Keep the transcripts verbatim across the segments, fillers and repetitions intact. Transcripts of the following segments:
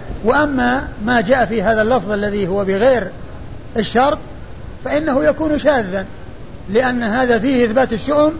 وأما ما جاء في هذا اللفظ الذي هو بغير الشرط فإنه يكون شاذا، لأن هذا فيه إثبات الشؤم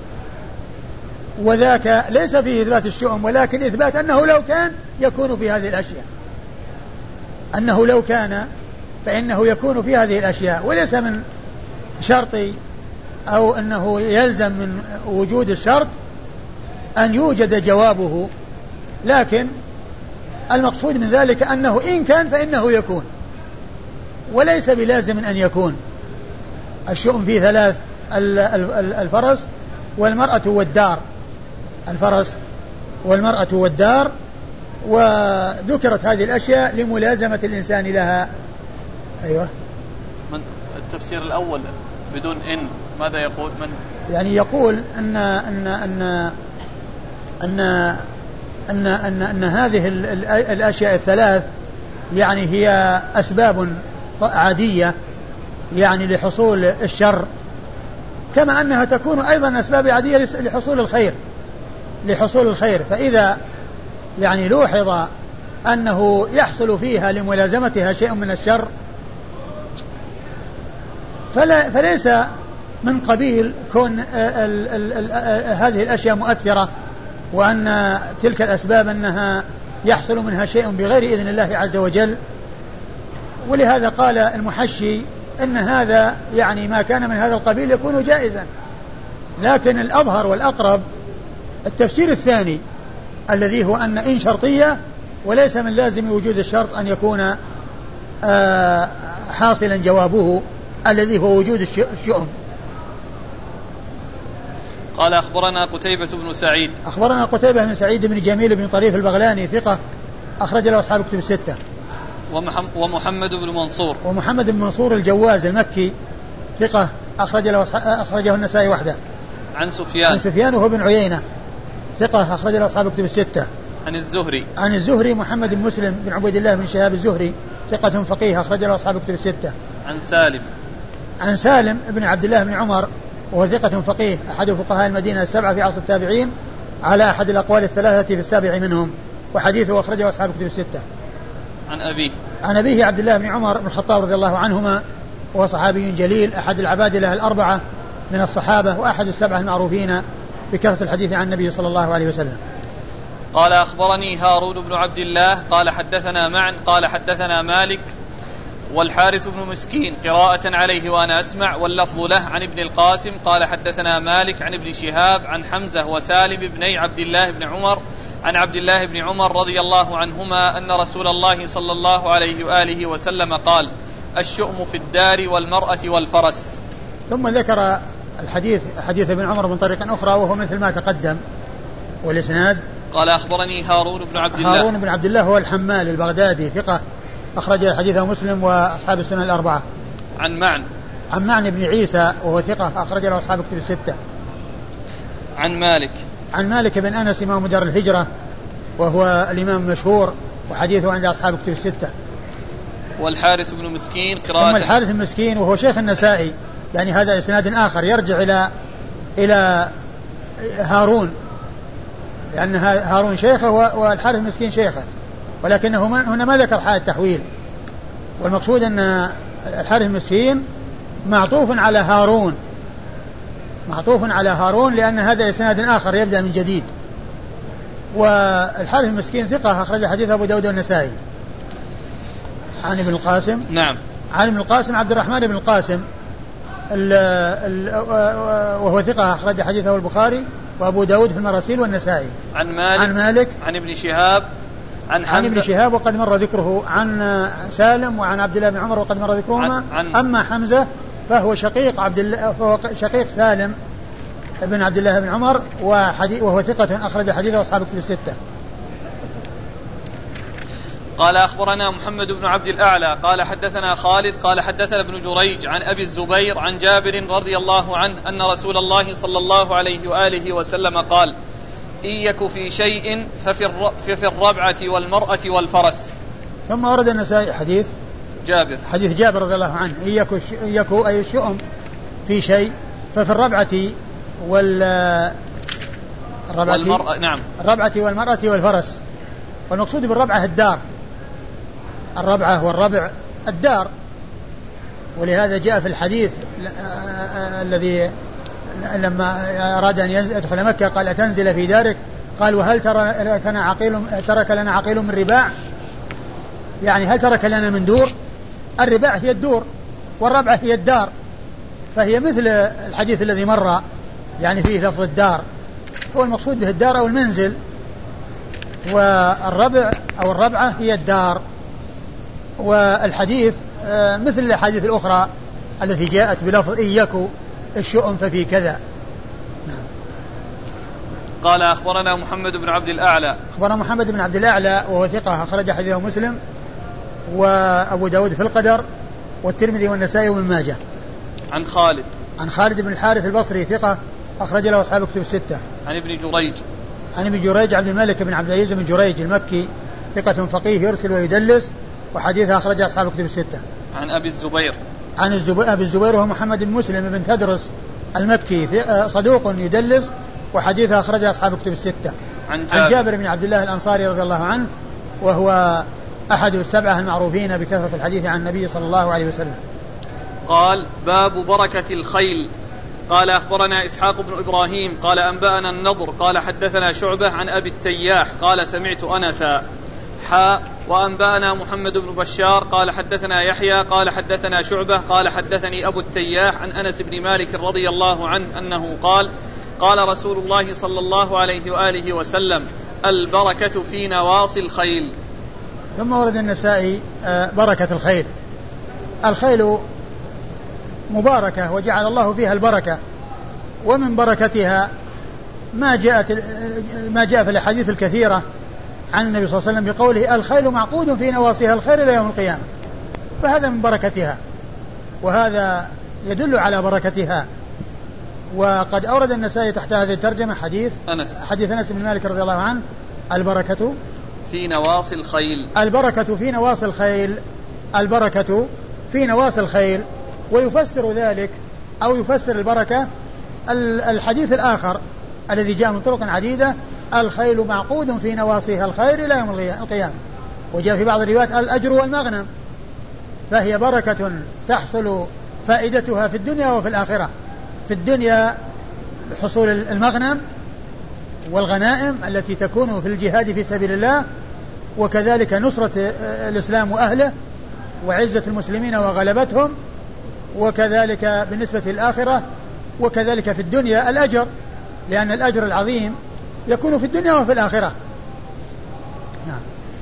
وذاك ليس فيه إثبات الشؤم، ولكن إثبات أنه لو كان يكون في هذه الأشياء، أنه لو كان فإنه يكون في هذه الأشياء، وليس من شرط أو أنه يلزم من وجود الشرط أن يوجد جوابه، لكن المقصود من ذلك أنه إن كان فإنه يكون، وليس بلازم أن يكون. الشؤم فيه ثلاث: الفرس والمرأة والدار، الفرس والمرأة والدار، وذكرت هذه الأشياء لملازمة الإنسان لها. أيوة. من التفسير الأول بدون إن ماذا يقول؟ من يعني يقول أن أن أن أن أن أن, أن هذه الأشياء الثلاث يعني هي أسباب عادية يعني لحصول الشر، كما أنها تكون أيضا أسباب عادية لحصول الخير لحصول الخير فإذا يعني لوحظ أنه يحصل فيها لملازمتها شيء من الشر فلا فليس من قبيل كون ال ال ال هذه الأشياء مؤثرة، وأن تلك الأسباب أنها يحصل منها شيء بغير إذن الله عز وجل. ولهذا قال المحشي أن هذا يعني ما كان من هذا القبيل يكون جائزا، لكن الأظهر والأقرب التفسير الثاني الذي هو أن إن شرطية وليس من لازم وجود الشرط أن يكون آه حاصلا جوابه الذي هو وجود الشؤم. قال أخبرنا قتيبة بن سعيد أخبرنا قتيبة بن سعيد بن جميل بن طريف البغلاني ثقة أخرج له أصحاب كتب الستة. ومحمد بن منصور ومحمد بن منصور الجواز المكي ثقة أخرج له أخرجه النسائي وحده. عن سفيان عن سفيان وهو بن عيينة ثقة أخرج له أصحاب كتب الستة. عن الزهري عن الزهري محمد بن مسلم بن عبيد الله بن شهاب الزهري ثقة فقيه أخرج له أصحاب كتب الستة. عن سالم عن سالم بن عبد الله بن عمر وهو ثقة فقيه أحد فقهاء المدينة السبعة في عصر التابعين على أحد الأقوال الثلاثة في السابع منهم، وحديثه أخرجه أصحاب كتب الستة. عن أبيه عن أبيه عبد الله بن عمر بن الخطاب رضي الله عنهما وهو صحابي جليل أحد العبادلة الأربعة من الصحابة وأحد السبعة المعروفين بكثرة الحديث عن النبي صلى الله عليه وسلم. قال أخبرني هارون بن عبد الله قال حدثنا معن قال حدثنا مالك والحارث بن مسكين قراءة عليه وأنا أسمع واللفظ له عن ابن القاسم قال حدثنا مالك عن ابن شهاب عن حمزة وسالم بني عبد الله بن عمر عن عبد الله بن عمر رضي الله عنهما أن رسول الله صلى الله عليه وآله وسلم قال الشؤم في الدار والمرأة والفرس. ثم ذكر الحديث حديث ابن عمر من طريق أخرى وهو مثل ما تقدم والإسناد. قال أخبرني هارون بن عبد الله هارون بن عبد الله هو الحمال البغدادي ثقة أخرج حديثه مسلم وأصحاب السنن الأربعة. عن معن عن معن بن عيسى وهو ثقة أخرج له أصحاب الكتب الستة. عن مالك عن مالك بن أنس إمام دار الهجرة وهو الإمام المشهور وحديثه عند أصحاب الكتب الستة. والحارث بن مسكين قراءة. ثم الحارث المسكين وهو شيخ النسائي، يعني هذا إسناد آخر يرجع إلى إلى هارون، لأن هارون شيخه والحارث المسكين شيخه، ولكنه هنا ما ذكر حال التحويل، والمقصود أن الحارث المسكين معطوف على هارون معطوف على هارون لأن هذا إسناد آخر يبدأ من جديد. والحارث المسكين ثقة أخرج حديث أبو داود والنسائي. عن ابن القاسم نعم عن ابن القاسم عبد الرحمن بن القاسم ال ال وهو ثقة أخرج حديثه البخاري وأبو داود في المراسيل والنسائي. عن مالك عن مالك عن ابن شهاب عن عن ابن شهاب وقد مر ذكره. عن سالم وعن عبد الله بن عمر وقد مر ذكرهما. عن عن أما حمزة فهو شقيق عبد الله فهو شقيق سالم ابن عبد الله بن عمر وهو ثقة أخرج حديثه أصحاب الكتب الستة. قال أخبرنا محمد بن عبد الأعلى قال حدثنا خالد قال حدثنا ابن جريج عن أبي الزبير عن جابر رضي الله عنه أن رسول الله صلى الله عليه وآله وسلم قال إن يك في شيء ففي, ففي الربعة والمرأة والفرس. ثم ورد النسائي حديث جابر حديث جابر رضي الله عنه إن يك يكو أي الشؤم في شيء ففي الربعة وال الربعة والمرأة نعم الربعة والمرأة والفرس. والمقصود بالربعة الدار الربعة والربع الدار. ولهذا جاء في الحديث الذي لما أراد أن يدخل مكة قال أتنزل في دارك؟ قال وهل ترى كان عقيل ترك لنا عقيل من رباع؟ يعني هل ترك لنا من دور؟ الرباع هي الدور والربعة هي الدار، فهي مثل الحديث الذي مر يعني فيه لفظ الدار، هو المقصود به الدار أو المنزل، والربع أو الربعة هي الدار. والحديث مثل الحديث الأخرى التي جاءت بلفظ إن يكو الشؤم ففي كذا. قال أخبرنا محمد بن عبد الأعلى. أخبرنا محمد بن عبد الأعلى وهو ثقة أخرج حديثه مسلم وأبو داود في القدر والترمذي والنسائي وابن ماجه. عن خالد. عن خالد بن الحارث البصري ثقة أخرج له أصحاب الكتب الستة. عن ابن جريج. عن ابن جريج عبد الملك بن عبد العزيز بن جريج المكي ثقة فقيه يرسل ويدلس وحديثه أخرج أصحاب الكتب الستة. عن أبي الزبير. عن الزبير أبي الزبير وهو محمد بن مسلم بن تدرس المكي صدوق يدلس وحديثه أخرج أصحاب الكتب الستة. عن جابر. عن جابر بن عبد الله الأنصاري رضي الله عنه وهو أحد السبعة المعروفين بكثرة الحديث عن النبي صلى الله عليه وسلم. قال باب بركة الخيل. قال أخبرنا إسحاق بن إبراهيم قال أنبأنا النضر قال حدثنا شعبة عن أبي التياح قال سمعت أنسا حاء وأنبأنا محمد بن بشار قال حدثنا يحيى قال حدثنا شعبة قال حدثني أبو التياح عن أنس بن مالك رضي الله عنه أنه قال قال رسول الله صلى الله عليه وآله وسلم البركة في نواصي الخيل. ثم ورد النسائي بركة الخيل. الخيل مباركة وجعل الله فيها البركة، ومن بركتها ما جاءت ما جاء في الأحاديث الكثيرة عن النبي صلى الله عليه وسلم بقوله الخيل معقود في نواصيها الخير إلى يوم القيامة، فهذا من بركتها وهذا يدل على بركتها. وقد أورد النسائي تحت هذه الترجمة حديث أنس حديث أنس بن مالك رضي الله عنه البركة في نواصي الخيل. البركة في نواصي الخيل البركة في نواصي الخيل. ويفسر ذلك أو يفسر البركة الحديث الآخر الذي جاء من طرق عديدة الخيل معقود في نواصيها الخير إلى يوم القيامة. وجاء في بعض الروايات الأجر والمغنم، فهي بركة تحصل فائدتها في الدنيا وفي الآخرة. في الدنيا حصول المغنم والغنائم التي تكون في الجهاد في سبيل الله، وكذلك نصرة الإسلام وأهله وعزة المسلمين وغلبتهم، وكذلك بالنسبة للآخرة، وكذلك في الدنيا الأجر، لأن الأجر العظيم يكون في الدنيا وفي الآخرة. نعم.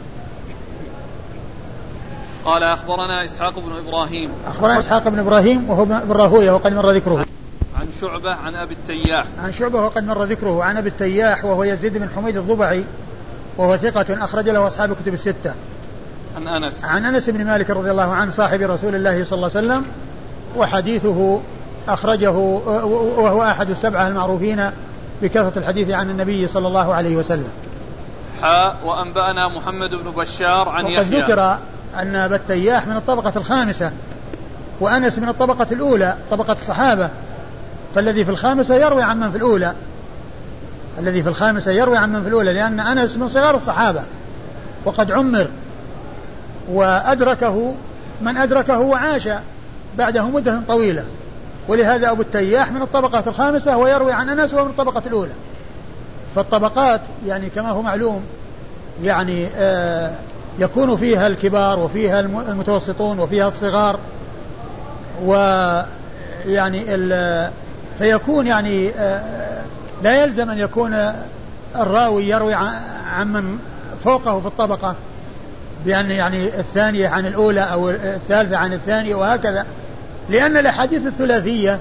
قال أخبرنا إسحاق بن إبراهيم. أخبرنا إسحاق بن إبراهيم وهو بن راهويه وقد مر ذكره. عن شعبة عن أبي التياح. عن شعبة وقد مر ذكره. عن أبي التياح وهو يزيد بن حميد الضبعي وهو ثقة أخرج له أصحاب الكتب الستة. عن أنس. عن أنس بن مالك رضي الله عنه صاحب رسول الله صلى الله عليه وسلم، وحديثه أخرجه وهو أحد السبعة المعروفين بكثرة الحديث عن النبي صلى الله عليه وسلم. حاء وأنبأنا محمد بن بشار عن يحيى. وقد ذكر أن أبا التياح من الطبقة الخامسة وأنس من الطبقة الأولى طبقة الصحابة، فالذي في الخامسة يروي عن من في الأولى الذي في الخامسة يروي عن من في الأولى لأن أنس من صغار الصحابة وقد عمر وأدركه من أدركه وعاش بعده مدة طويلة، ولهذا أبو التياح من الطبقة الخامسة ويروي عن أنس ومن الطبقة الأولى. فالطبقات يعني كما هو معلوم يعني آه يكون فيها الكبار وفيها المتوسطون وفيها الصغار، ويعني فيكون يعني آه لا يلزم أن يكون الراوي يروي عن من فوقه في الطبقة بأن يعني الثانية عن الأولى أو الثالثة عن الثانية وهكذا، لأن الأحاديث الثلاثية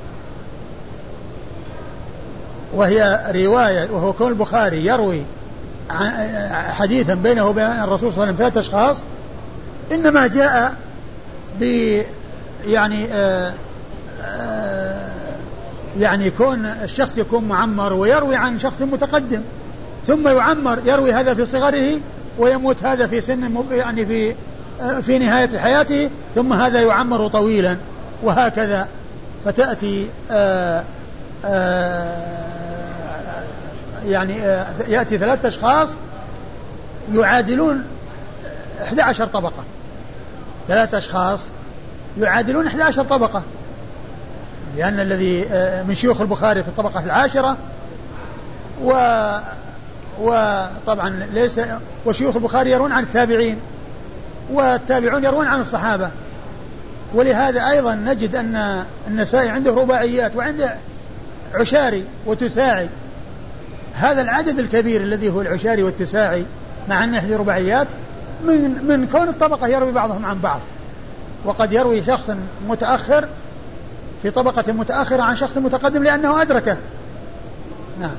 وهي رواية وهو كون البخاري يروي حديثا بينه وبين الرسول صلى الله عليه وسلم ثلاث أشخاص إنما جاء ب يعني آآ آآ يعني كون الشخص يكون معمر ويروي عن شخص متقدم، ثم يعمر يروي هذا في صغره ويموت هذا في سن يعني في في نهاية حياته، ثم هذا يعمر طويلا وهكذا، فتأتي آآ آآ يعني آآ يأتي ثلاثة أشخاص يعادلون إحدى عشر طبقة ثلاثة أشخاص يعادلون إحدى عشر طبقة، لأن الذي من شيوخ البخاري في الطبقة العاشرة، و وطبعا ليس وشيوخ البخاري يروون عن التابعين، والتابعون يروون عن الصحابة. ولهذا أيضا نجد أن النسائي عنده رباعيات وعنده عشاري وتساعي. هذا العدد الكبير الذي هو العشاري والتساعي مع أنه له رباعيات من من كون الطبقة يروي بعضهم عن بعض، وقد يروي شخص متأخر في طبقة متأخرة عن شخص متقدم لأنه أدركه. نعم.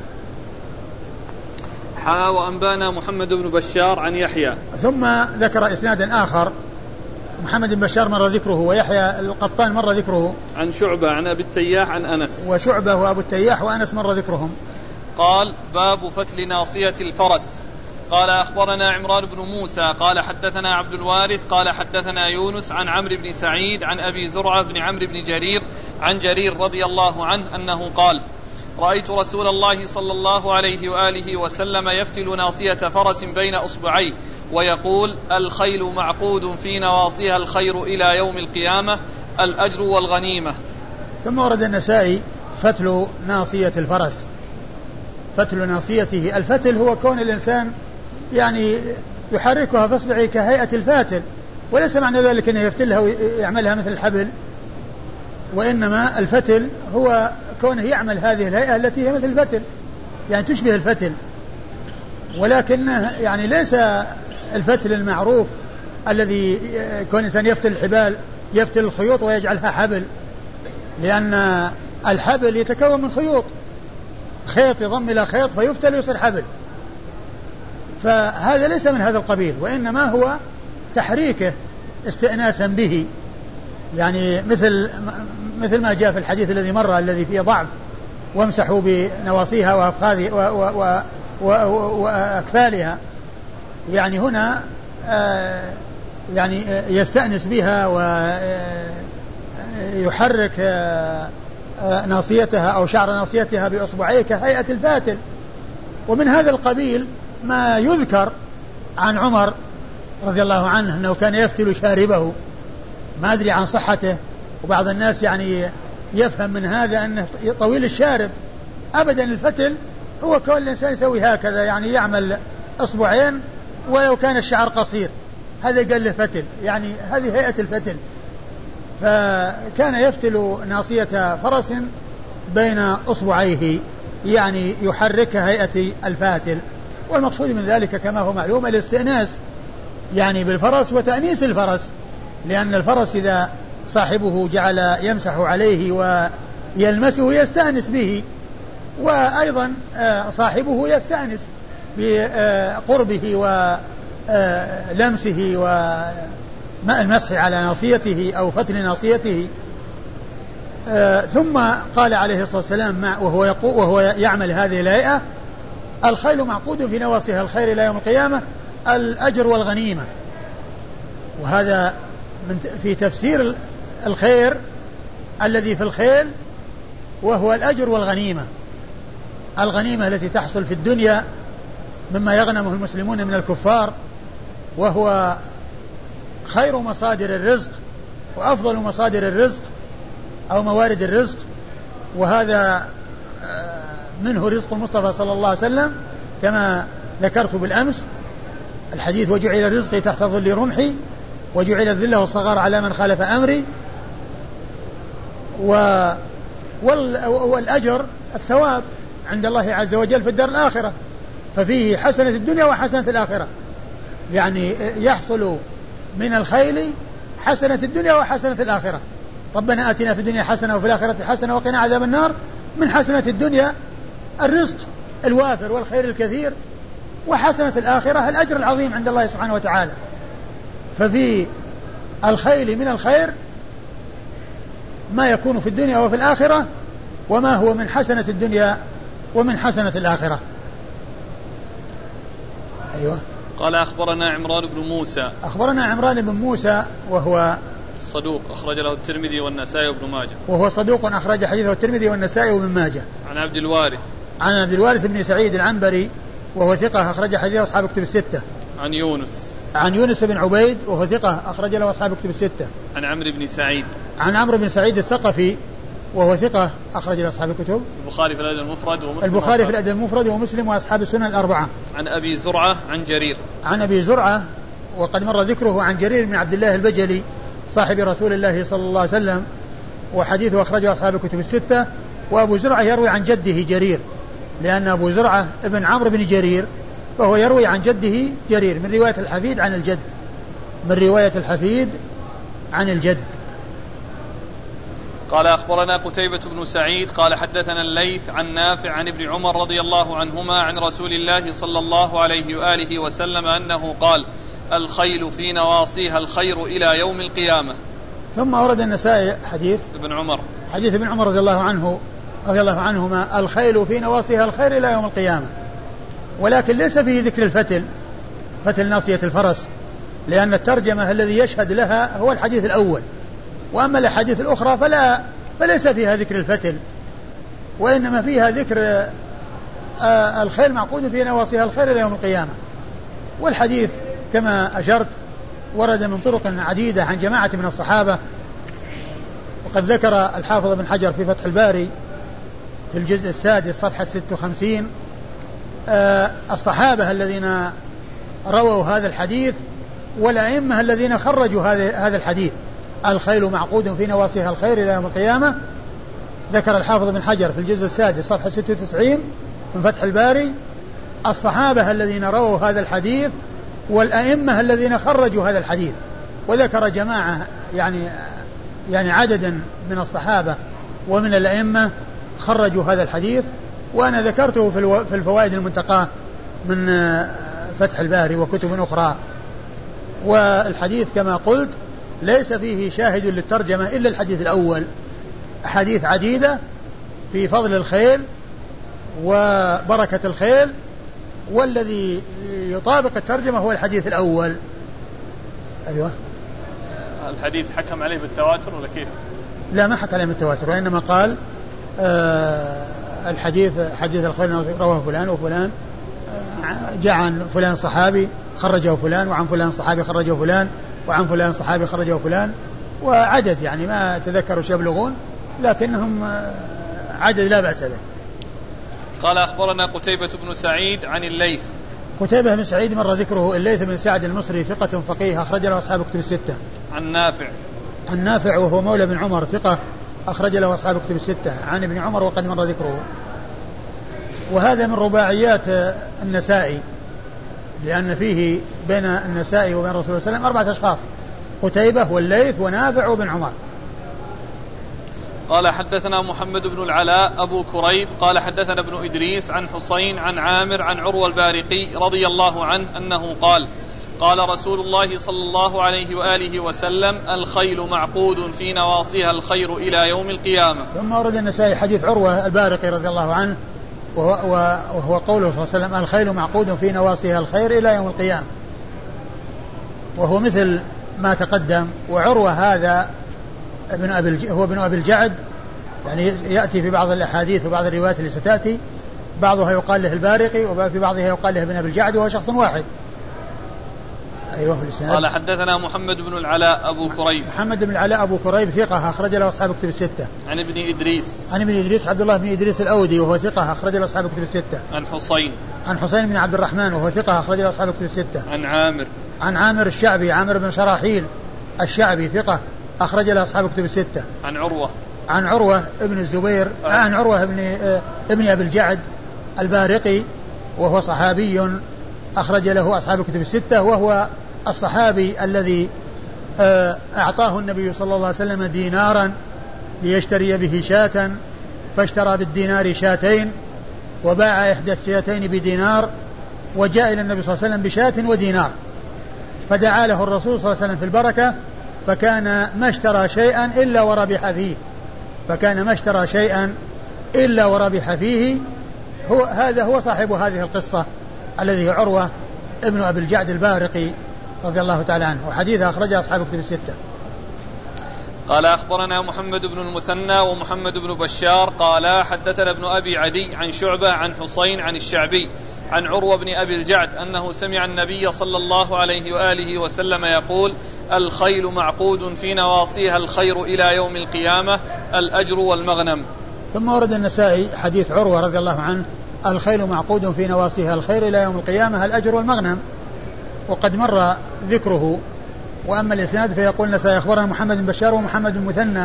حا وأنبانا محمد بن بشار عن يحيى. ثم ذكر إسنادا آخر، محمد بن بشار مر ذكره ويحيى القطان مر ذكره، عن شعبة عن أبي التياح عن أنس. وشعبة وأبو التياح وأنس مر ذكرهم. قال: باب فتل ناصية الفرس. قال: أخبرنا عمران بن موسى قال حدثنا عبد الوارث قال حدثنا يونس عن عمرو بن سعيد عن أبي زرعة بن عمرو بن جرير عن جرير رضي الله عنه أنه قال: رأيت رسول الله صلى الله عليه وآله وسلم يفتل ناصية فرس بين أصبعيه ويقول: الخيل معقود في نواصيها الخير إلى يوم القيامة، الأجر والغنيمة. ثم ورد النسائي فتل ناصية الفرس. فتل ناصيته، الفتل هو كون الإنسان يعني يحركها فاصبعه كهيئة الفاتل، وليس معنى ذلك أنه يفتلها ويعملها مثل الحبل، وإنما الفتل هو كونه يعمل هذه الهيئة التي هي مثل الفتل، يعني تشبه الفتل، ولكنه يعني ليس الفتل المعروف الذي كون الإنسان يفتل الحبال، يفتل الخيوط ويجعلها حبل، لأن الحبل يتكون من خيوط، خيط يضم إلى خيط فيفتل ويصير حبل، فهذا ليس من هذا القبيل، وإنما هو تحريكه استئناسا به، يعني مثل مثل ما جاء في الحديث الذي مر الذي فيه ضعف: وامسحوا بنواصيها وأفخاذها وأكفالها، يعني هنا آه يعني يستأنس بها ويحرك آه ناصيتها أو شعر ناصيتها بأصبعيه كهيئة الفاتل. ومن هذا القبيل ما يذكر عن عمر رضي الله عنه أنه كان يفتل شاربه، ما أدري عن صحته، وبعض الناس يعني يفهم من هذا أنه طويل الشارب. أبدا، الفتل هو كون الإنسان يسوي هكذا، يعني يعمل أصبعين ولو كان الشعر قصير، هذا قال له فتل، يعني هذه هيئة الفتل. فكان يفتل ناصية فرس بين أصبعيه، يعني يحرك هيئة الفاتل. والمقصود من ذلك كما هو معلوم الاستئناس يعني بالفرس وتأنيس الفرس، لأن الفرس إذا صاحبه جعل يمسح عليه ويلمسه يستأنس به، وأيضا صاحبه يستأنس بقربه ولمسه والمسح على ناصيته أو فتل ناصيته. ثم قال عليه الصلاة والسلام وهو, يقو وهو يعمل هذه الهيئة: الخيل معقود في نواصيها الخير إلى يوم القيامة، الأجر والغنيمة. وهذا من في تفسير الخير الذي في الخيل، وهو الأجر والغنيمة. الغنيمة التي تحصل في الدنيا مما يغنمه المسلمون من الكفار، وهو خير مصادر الرزق وأفضل مصادر الرزق أو موارد الرزق، وهذا منه رزق المصطفى صلى الله عليه وسلم كما ذكرت بالأمس الحديث: وجعل رزقي تحت ظل رمحي وجعل الذل والصغار على من خالف أمري. و والأجر الثواب عند الله عز وجل في الدار الآخرة، ففيه حسنة الدنيا وحسنة الآخرة، يعني يحصل من الخيل حسنة الدنيا وحسنة الآخرة. ربنا آتنا في الدنيا حسنة وفي الآخرة حسنة وقنا عذاب النار. من حسنة الدنيا الرزق الوافر والخير الكثير، وحسنة الآخرة الأجر العظيم عند الله سبحانه وتعالى. ففي الخيل من الخير ما يكون في الدنيا وفي الآخرة، وما هو من حسنة الدنيا ومن حسنة الآخرة. أيوة. قال: أخبرنا عمران بن موسى. أخبرنا عمران بن موسى وهو صدوق أخرج له الترمذي والنسائي وابن ماجه. وهو صدوق أخرج حديثه الترمذي والنسائي وابن ماجه. عن عبد الوارث. عن عبد الوارث بن سعيد العنبري وهو ثقة أخرج حديثه أصحاب كتب الستة. عن يونس. عن يونس بن عبيد وهو ثقة أخرج له أصحاب كتب الستة. عن عمرو بن سعيد عن عمرو بن سعيد الثقفي وهو ثقة أخرج له أصحاب الكتب. البخاري في الأدب المفرد ومسلم. البخاري في الأدب المفرد ومسلم وأصحاب السنن الأربعة. عن أبي زرعة عن جرير. عن أبي زرعة وقد مر ذكره عن جرير بن عبد الله البجلي صاحب رسول الله صلى الله عليه وسلم وحديثه أخرجه أصحاب الكتب الستة. وأبو زرعة يروي عن جده جرير لأن أبو زرعة ابن عمرو بن جرير فهو يروي عن جده جرير من رواية الحفيد عن الجد من رواية الحفيد عن الجد. قال أخبرنا قتيبة بن سعيد قال حدثنا الليث عن نافع عن ابن عمر رضي الله عنهما عن رسول الله صلى الله عليه وآله وسلم أنه قال الخيل في نواصيها الخير إلى يوم القيامة. ثم أورد النسائي حديث ابن عمر حديث ابن عمر رضي الله عنه رضي الله عنهما الخيل في نواصيها الخير إلى يوم القيامة، ولكن ليس فيه ذكر الفتل فتل ناصية الفرس لأن الترجمة الذي يشهد لها هو الحديث الأول، وأما الأحاديث الأخرى فلا فليس فيها ذكر الفتل وإنما فيها ذكر آه الخيل معقود في نواصيها الخير إلى يوم القيامة. والحديث كما أشرت ورد من طرق عديدة عن جماعة من الصحابة، وقد ذكر الحافظ بن حجر في فتح الباري في الجزء السادس صفحة ستة وخمسين آه الصحابة الذين رووا هذا الحديث والأئمة الذين خرجوا هذا الحديث الخيل معقود في نواصيها الخير إلى يوم القيامة. ذكر الحافظ بن حجر في الجزء السادس صفحة ستة وتسعين من فتح الباري الصحابة الذين رووا هذا الحديث والأئمة الذين خرجوا هذا الحديث، وذكر جماعة يعني يعني عددا من الصحابة ومن الأئمة خرجوا هذا الحديث، وأنا ذكرته في الفوائد المنتقاة من فتح الباري وكتب أخرى. والحديث كما قلت ليس فيه شاهد للترجمة إلا الحديث الأول، أحاديث عديدة في فضل الخيل وبركة الخيل، والذي يطابق الترجمة هو الحديث الأول. أيوة. الحديث حكم عليه بالتواتر ولا كيف؟ لا ما حكم عليه بالتواتر، وإنما قال آه الحديث حديث الخيل رواه فلان وفلان آه جاء عن فلان صحابي خرجه فلان وعن فلان صحابي خرجه فلان وعن فلان صحابي خرجه فلان، وعدد يعني ما تذكروا يبلغون لكنهم عدد لا بأس به. قال أخبرنا قتيبة بن سعيد عن الليث. قتيبة بن سعيد مر ذكره. الليث بن سعد المصري ثقة فقيه أخرج له أصحاب كتب الستة. عن نافع عن نافع وهو مولى بن عمر ثقة أخرج له أصحاب كتب الستة عن ابن عمر وقد مر ذكره. وهذا من رباعيات النسائي لأن فيه بين النسائي وبين رسول الله صلى الله عليه وسلم أربعة أشخاص قتيبة والليث ونافع وابن عمر. قال حدثنا محمد بن العلاء أبو كريب قال حدثنا ابن إدريس عن حسين عن عامر عن عروة البارقي رضي الله عنه أنه قال قال رسول الله صلى الله عليه وآله وسلم الخيل معقود في نواصيها الخير إلى يوم القيامة. ثم ورد النسائي حديث عروة البارقي رضي الله عنه وهو, وهو قوله صلى الله عليه وسلم الخيل معقود في نواصيها الخير إلى يوم القيامة، وهو مثل ما تقدم. وعروة هذا ابن أبي هو ابن أبي الجعد، يعني يأتي في بعض الأحاديث وبعض الروايات اللي ستأتي بعضها يقال له البارقي وفي بعضها يقال له ابن أبي الجعد وهو شخص واحد. أيوه في الإسناد. قال حدثنا محمد بن العلاء أبو كريب. محمد بن العلاء أبو كريب ثقة أخرج له أصحاب كتب الستة. عن ابن إدريس. عن ابن إدريس عبد الله بن إدريس الأودي وهو ثقة أخرج له أصحاب كتب الستة. عن حسين. عن حسين بن عبد الرحمن وهو ثقة أخرج له أصحاب كتب الستة. عن عامر. عن عامر الشعبي عامر بن شراحيل الشعبي ثقة أخرج له أصحاب كتب الستة. عن عروة. عن عروة ابن الزبير آه. عن عروة ابن آه ابن أبي الجعد البارقي وهو صحابي أخرج له أصحاب كتب الستة، وهو الصحابي الذي آه أعطاه النبي صلى الله عليه وسلم دينارا ليشتري به شاة، فاشترى بالدينار شاتين وباع إحدى الشاتين بدينار، وجاء إلى النبي صلى الله عليه وسلم بشاة ودينار، فدعا له الرسول صلى الله عليه وسلم في البركة، فكان ما اشترى شيئا إلا وربح فيه فكان ما اشترى شيئا إلا وربح فيه. هو هذا هو صاحب هذه القصة الذي هو عروة ابن أبي الجعد البارقي رضي الله تعالى عنه، وحديثه أخرجه أصحاب كتب الستة. قال أخبرنا محمد بن المثنى ومحمد بن بشار قال حدثنا ابن أبي عدي عن شعبة عن حسين عن الشعبي عن عروة بن أبي الجعد أنه سمع النبي صلى الله عليه وآله وسلم يقول: الخيل معقود في نواصيها الخير إلى يوم القيامة الأجر والمغنم. ثم ورد النسائي حديث عروة رضي الله عنه: الخيل معقود في نواصيها الخير إلى يوم القيامة الأجر والمغنم، وقد مر ذكره. وأما الإسناد فيقول النسائي: أخبرنا محمد بن بشار ومحمد بن مثنى،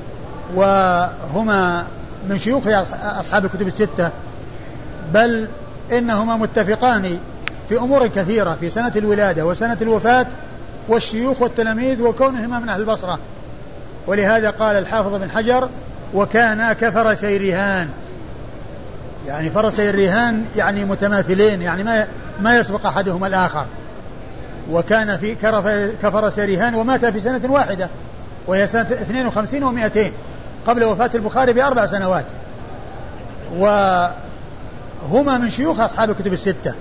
وهما من شيوخ أصحاب الكتب الستة، بل إنهما متفقان في أمور كثيرة في سنة الولادة وسنة الوفاة والشيوخ والتلاميذ وكونهما من أهل البصرة. ولهذا قال الحافظ بن حجر: وكان كفرسي الرهان، يعني فرسي الرهان يعني متماثلين، يعني ما ما يسبق أحدهما الآخر. وكان في كفرسي الرهان ومات في سنة واحدة وهي سنة اثنين وخمسين ومائتين قبل وفاة البخاري بأربع سنوات، وهما من شيوخ أصحاب الكتب الستة.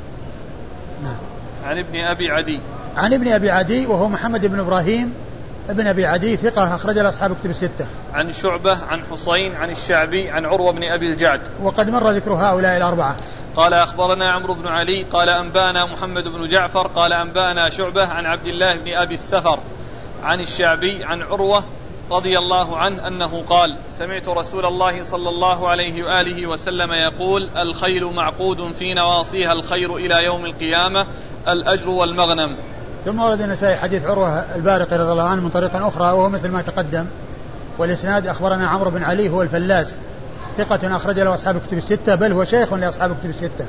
نعم. عن ابن أبي عدي عن ابن أبي عدي وهو محمد بن إبراهيم ابن أبي عدي ثقة أخرج له أصحاب الكتب الستة. عن شعبة عن حسين عن الشعبي عن عروة بن أبي الجعد، وقد مر ذكر هؤلاء الأربعة. قال: أخبرنا عمرو بن علي قال أنبانا محمد بن جعفر قال أنبانا شعبة عن عبد الله بن أبي السفر عن الشعبي عن عروة رضي الله عنه أنه قال: سمعت رسول الله صلى الله عليه وآله وسلم يقول: الخيل معقود في نواصيها الخير إلى يوم القيامة الأجر والمغنم. ثم ورد النسائي حديث عروة البارقي رضي الله عنه من طريق أخرى وهو مثل ما تقدم، والإسناد: أخبرنا عمرو بن علي هو الفلاس ثقة أخرج له أصحاب الكتب الستة، بل هو شيخ لأصحاب الكتب الستة.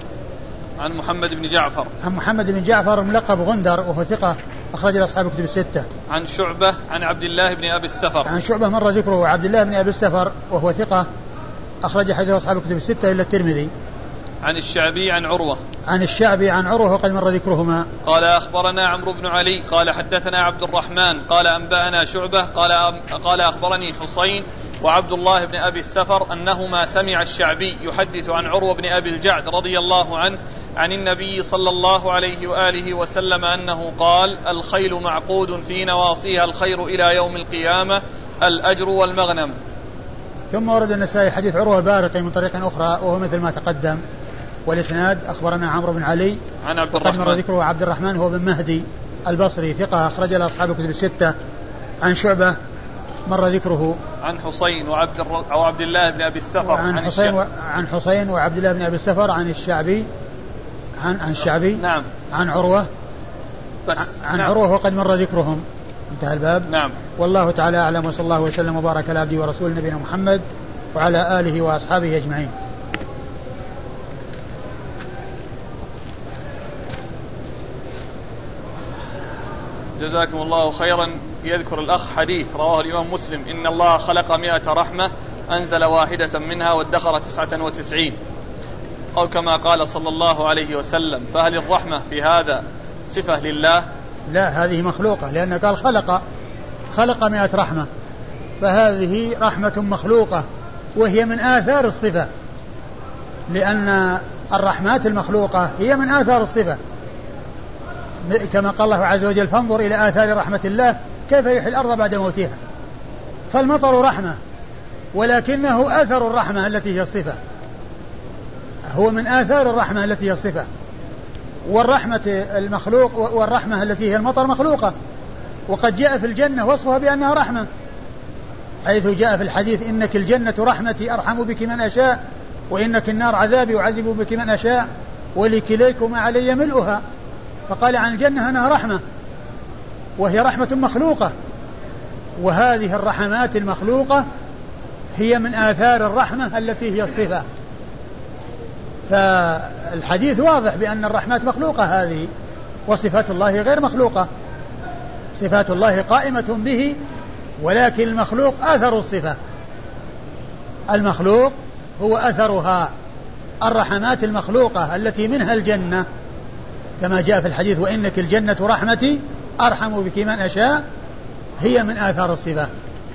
عن محمد بن جعفر عن محمد بن جعفر ملقب غندر وهو ثقة أخرج له أصحاب الكتب الستة. عن شعبة عن عبد الله بن أبي السفر عن شعبة مر ذكره عبد الله بن أبي السفر وهو ثقة أخرج حديث أصحاب الكتب الستة إلا الترمذي. عن الشعبي عن عروة عن الشعبي عن عروة وقد مر ذكرهما. قال: أخبرنا عمرو بن علي قال حدثنا عبد الرحمن قال أنبأنا شعبة قال قال أخبرني حسين وعبد الله بن أبي السفر أنهما سمع الشعبي يحدث عن عروة بن أبي الجعد رضي الله عنه عن النبي صلى الله عليه وآله وسلم أنه قال: الخيل معقود في نواصيها الخير إلى يوم القيامة الأجر والمغنم. ثم ورد النسائي حديث عروة البارقي من طريق أخرى وهو مثل ما تقدم، والإسناد: أخبرنا عمرو بن علي عن عبد الرحمن مر ذكره عبد الرحمن هو بن مهدي البصري ثقة أخرج له أصحاب الكتب الستة. عن شعبة مر ذكره. عن حسين وعبد الر... أو عبد الله بن أبي السفر عن, عن حسين و... عن حسين وعبد الله بن أبي السفر عن الشعبي عن عن الشعبي نعم. عن عروة بس عن نعم. عروة وقد مر ذكرهم. انتهى الباب. نعم. والله تعالى أعلم، وصلى الله وسلم وبارك على عبده ورسوله نبينا محمد وعلى آله وأصحابه أجمعين. جزاكم الله خيرا. يذكر الأخ حديث رواه الإمام مسلم: إن الله خلق مئة رحمة أنزل واحدة منها وادخر تسعة وتسعين، أو كما قال صلى الله عليه وسلم. فهل الرحمة في هذا صفة لله؟ لا، هذه مخلوقة، لأنه قال خلق خلق مئة رحمة، فهذه رحمة مخلوقة وهي من آثار الصفة، لأن الرحمات المخلوقة هي من آثار الصفة، كما قال الله عز وجل: فانظر إلى آثار رحمة الله كيف يحيي الأرض بعد موتها. فالمطر رحمة، ولكنه آثر الرحمة التي هي الصفة، هو من آثار الرحمة التي هي الصفة. والرحمة المخلوق والرحمة التي هي المطر مخلوقة، وقد جاء في الجنة وصفها بأنها رحمة، حيث جاء في الحديث: إنك الجنة رحمتي أرحم بك من أشاء، وإنك النار عذابي أعذب بك من أشاء، ولكليكما علي ملؤها. فقال عن الجنة أنها رحمة، وهي رحمة مخلوقة، وهذه الرحمات المخلوقة هي من آثار الرحمة التي هي الصفة. فالحديث واضح بأن الرحمات مخلوقة هذه، وصفات الله غير مخلوقة، صفات الله قائمة به، ولكن المخلوق آثر الصفة، المخلوق هو أثرها. الرحمات المخلوقة التي منها الجنة كما جاء في الحديث: وإنك الجنة رحمتي أرحم بك من أشاء، هي من آثار الصفة.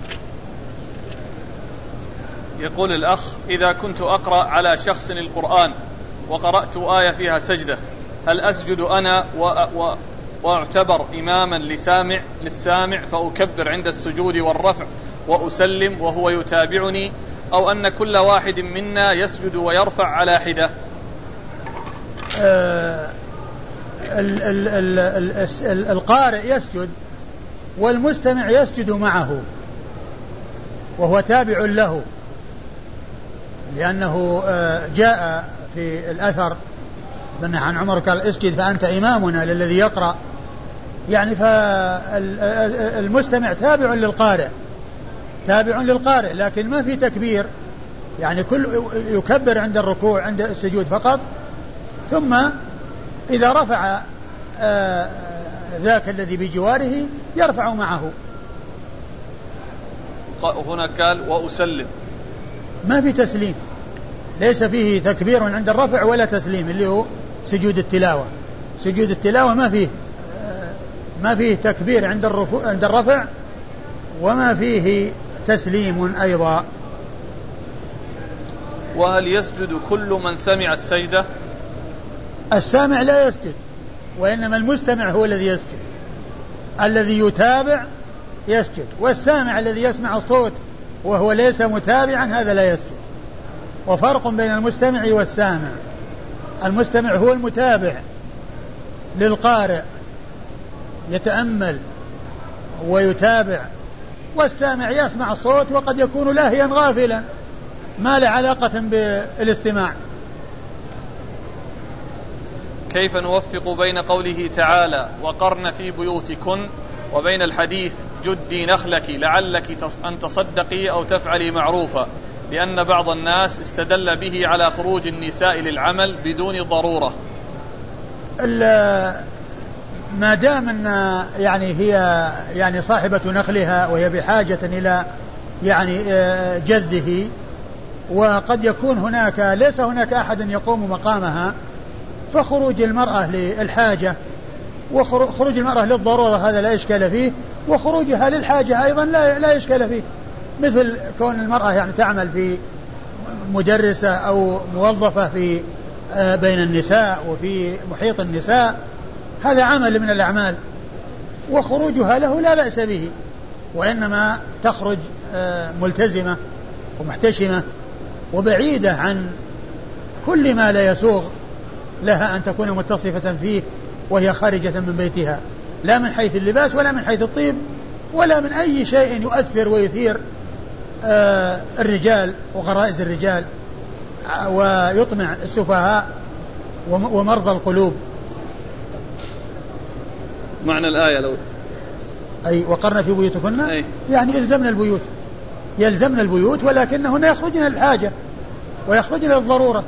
يقول الأخ: إذا كنت أقرأ على شخص القرآن وقرأت آية فيها سجدة، هل أسجد أنا و... و... وأعتبر إماما لسامع للسامع فأكبر عند السجود والرفع وأسلم وهو يتابعني، أو أن كل واحد منا يسجد ويرفع على حدة؟ القارئ يسجد والمستمع يسجد معه وهو تابع له، لأنه جاء في الأثر عن عمر قال اسجد فأنت إمامنا للذي يقرأ، يعني فالمستمع تابع للقارئ تابع للقارئ لكن ما في تكبير، يعني كل يكبر عند الركوع عند السجود فقط، ثم إذا رفع ذاك الذي بجواره يرفع معه. هنا قال وأسلم، ما في تسليم، ليس فيه تكبير عند الرفع ولا تسليم اللي هو سجود التلاوة. سجود التلاوة ما فيه ما فيه تكبير عند الرفع عند الرفع وما فيه تسليم أيضا. وهل يسجد كل من سمع السجدة؟ السامع لا يسجد، وإنما المستمع هو الذي يسجد، الذي يتابع يسجد، والسامع الذي يسمع الصوت وهو ليس متابعا هذا لا يسجد. وفرق بين المستمع والسامع، المستمع هو المتابع للقارئ يتأمل ويتابع، والسامع يسمع الصوت وقد يكون لاهيا غافلا ما له علاقة بالاستماع. كيف نوفق بين قوله تعالى وقرن في بيوتكن وبين الحديث جدي نخلك لعلك أن تصدقي أو تفعلي معروفا، لأن بعض الناس استدل به على خروج النساء للعمل بدون ضرورة؟ ما دام أن يعني هي يعني صاحبة نخلها وهي بحاجة إلى يعني جذه، وقد يكون هناك ليس هناك أحد يقوم مقامها، فخروج المرأة للحاجة وخروج المرأة للضرورة هذا لا إشكال فيه، وخروجها للحاجة أيضا لا لا إشكال فيه، مثل كون المرأة يعني تعمل في مدرسة أو موظفة في بين النساء وفي محيط النساء، هذا عمل من الأعمال وخروجها له لا بأس به، وإنما تخرج ملتزمة ومحتشمة وبعيدة عن كل ما لا يسوغ لها أن تكون متصفة فيه وهي خارجة من بيتها، لا من حيث اللباس ولا من حيث الطيب ولا من أي شيء يؤثر ويثير آه الرجال وغرائز الرجال ويطمع السفهاء ومرضى القلوب. معنى الآية لو أي وقرن في بيوتكن أي. يعني يلزمنا البيوت يلزمنا البيوت ولكنهن يخرجن للحاجة ويخرجن للضرورة.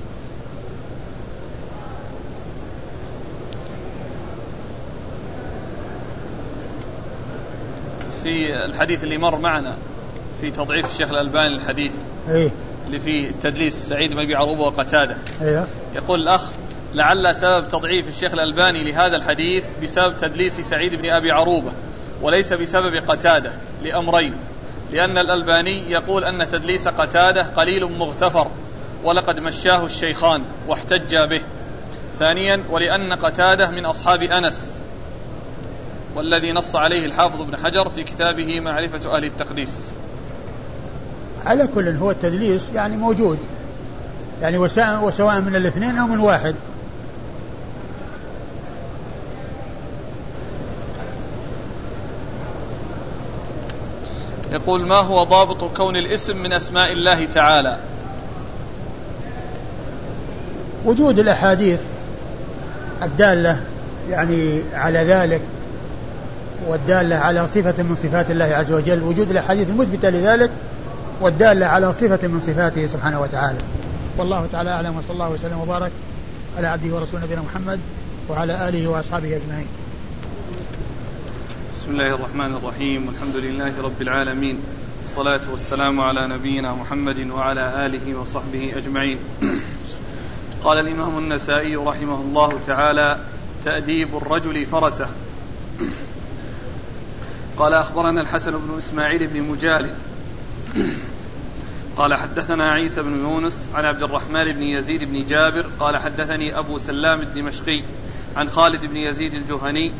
في الحديث اللي مر معنا في تضعيف الشيخ الألباني الحديث أيه؟ اللي فيه تدليس سعيد بن أبي عروبة وقتادة، أيه؟ يقول الأخ لعل سبب تضعيف الشيخ الألباني لهذا الحديث بسبب تدليس سعيد بن أبي عروبة وليس بسبب قتادة، لأمرين: لأن الألباني يقول أن تدليس قتادة قليل مغتفر ولقد مشاه الشيخان واحتج به. ثانيا ولأن قتادة من أصحاب أنس، والذي نص عليه الحافظ ابن حجر في كتابه معرفة أهل التقديس. على كل هو التدليس يعني موجود يعني وسواء من الاثنين أو من واحد. يقول ما هو ضابط كون الاسم من أسماء الله تعالى؟ وجود الأحاديث الدالة يعني على ذلك والدالة على صفة من صفات الله عز وجل، وجود الأحاديث المثبتة لذلك والدالة على صفة من صفاته سبحانه وتعالى. والله تعالى أعلم، وصلى الله وسلم وبارك على عبده ورسوله نبينا محمد وعلى آله وأصحابه أجمعين. بسم الله الرحمن الرحيم، والحمد لله رب العالمين، والصلاة والسلام على نبينا محمد وعلى آله وصحبه أجمعين. قال الإمام النسائي رحمه الله تعالى: تأديب الرجل فرسه. قال أخبرنا الحسن بن إسماعيل بن مجالد قال حدثنا عيسى بن يونس عن عبد الرحمن بن يزيد بن جابر قال حدثني أبو سلام الدمشقي عن خالد بن يزيد الجهني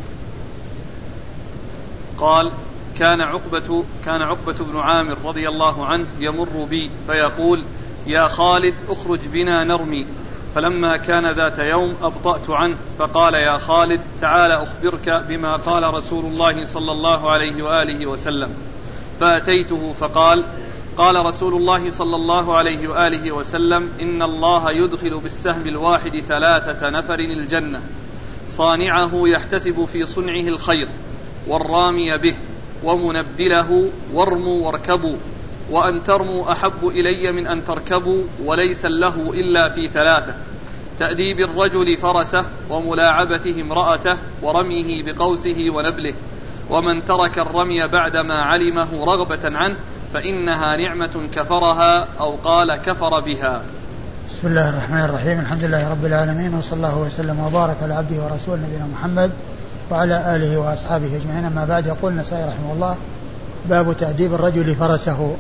قال كان عقبة كان عقبة بن عامر رضي الله عنه يمر بي فيقول: يا خالد اخرج بنا نرمي، فلما كان ذات يوم أبطأت عنه فقال يا خالد تعال أخبرك بما قال رسول الله صلى الله عليه وآله وسلم. فأتيته فقال قال رسول الله صلى الله عليه وآله وسلم إن الله يدخل بالسهم الواحد ثلاثة نفر الجنة صانعه يحتسب في صنعه الخير والرامي به ومنبله وارموا واركبوا وأن ترموا أحب إلي من أن تركبوا وليس له إلا في ثلاثة تأديب الرجل فرسه وملاعبته امرأته ورميه بقوسه ونبله ومن ترك الرمي بعدما علمه رغبة عنه فإنها نعمة كفرها أو قال كفر بها. بسم الله الرحمن الرحيم الحمد لله رب العالمين وصلى الله وسلم وبارك على عبده ورسوله نبينا محمد وعلى آله وأصحابه أجمعين. أما بعد يقول النسائي رحمه الله باب تأديب الرجل فرسه.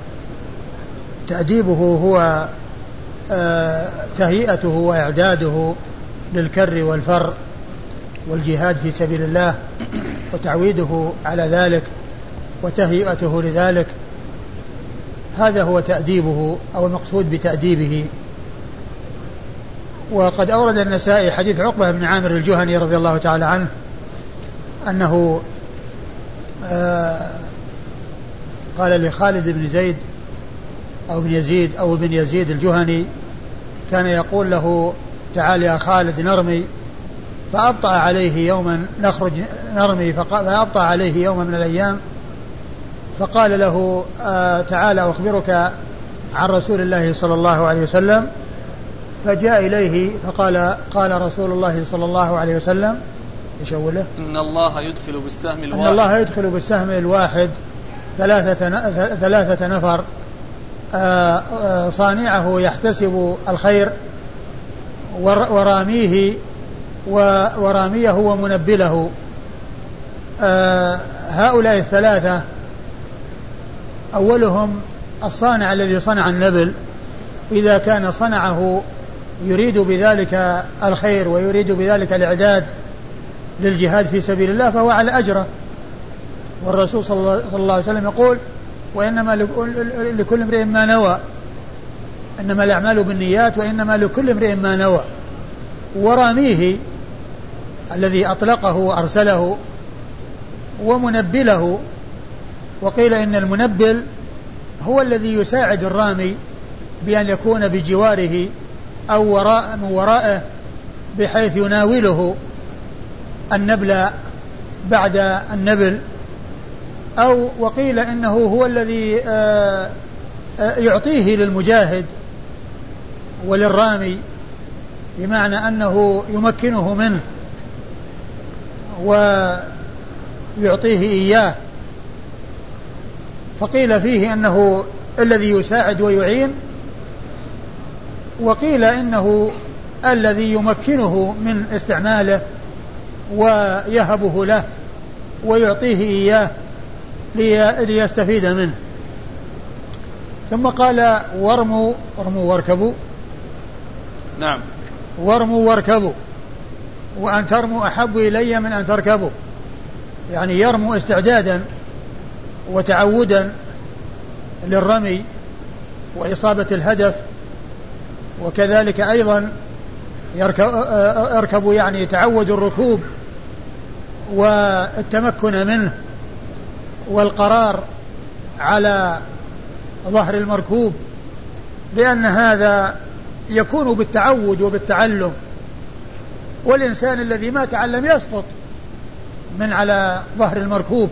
تأديبه هو آه تهيئته وإعداده للكر والفر والجهاد في سبيل الله وتعويده على ذلك وتهيئته لذلك، هذا هو تأديبه أو المقصود بتأديبه. وقد أورد النسائي حديث عقبة بن عامر الجهني رضي الله تعالى عنه أنه آه قال لخالد بن زيد أو بن يزيد أو بن يزيد الجهني كان يقول له تعال يا خالد نرمي، فأبطأ عليه يوما نخرج نرمي فأبطأ عليه يوما من الأيام فقال له آه تعال أخبرك عن رسول الله صلى الله عليه وسلم. فجاء إليه فقال قال رسول الله صلى الله عليه وسلم يشوله إن الله يدخل بالسهم الواحد إن الله يدخل بالسهم الواحد ثلاثة ثلاثة نفر آه آه صانعه يحتسب الخير وراميه وراميه ومنبله. آه هؤلاء الثلاثة أولهم الصانع الذي صنع النبل، إذا كان صنعه يريد بذلك الخير ويريد بذلك الإعداد للجهاد في سبيل الله فهو على أجره. والرسول صلى الله عليه وسلم يقول وإنما لكل امرئ ما نوى، إنما الأعمال بالنيات وإنما لكل امرئ ما نوى. وراميه الذي أطلقه وأرسله ومنبله، وقيل إن المنبل هو الذي يساعد الرامي بأن يكون بجواره أو وراء من ورائه بحيث يناوله النبل بعد النبل، أو وقيل إنه هو الذي يعطيه للمجاهد وللرامي بمعنى أنه يمكنه منه ويعطيه إياه. فقيل فيه أنه الذي يساعد ويعين، وقيل إنه الذي يمكنه من استعماله ويهبه له ويعطيه إياه ليستفيد منه. ثم قال وارموا ارموا واركبوا. نعم وارموا واركبوا وأن ترموا أحب إلي من أن تركبوا، يعني يرموا استعدادا وتعودا للرمي وإصابة الهدف، وكذلك أيضا يركبوا يعني يتعودوا الركوب والتمكن منه والقرار على ظهر المركوب، لأن هذا يكون بالتعود وبالتعلم، والإنسان الذي ما تعلم يسقط من على ظهر المركوب.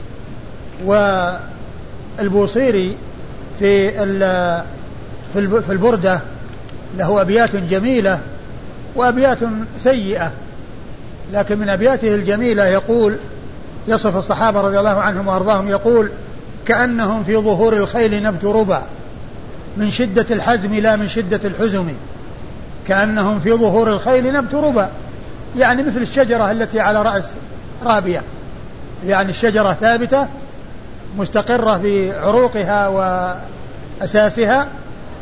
والبوصيري في في البردة له أبيات جميلة وأبيات سيئة، لكن من أبياته الجميلة يقول يصف الصحابة رضي الله عنهم وأرضاهم يقول كأنهم في ظهور الخيل نبت ربع من شدة الحزم لا من شدة الحزم، كأنهم في ظهور الخيل نبت ربع، يعني مثل الشجرة التي على رأس رابية، يعني الشجرة ثابتة مستقرة في عروقها وأساسها.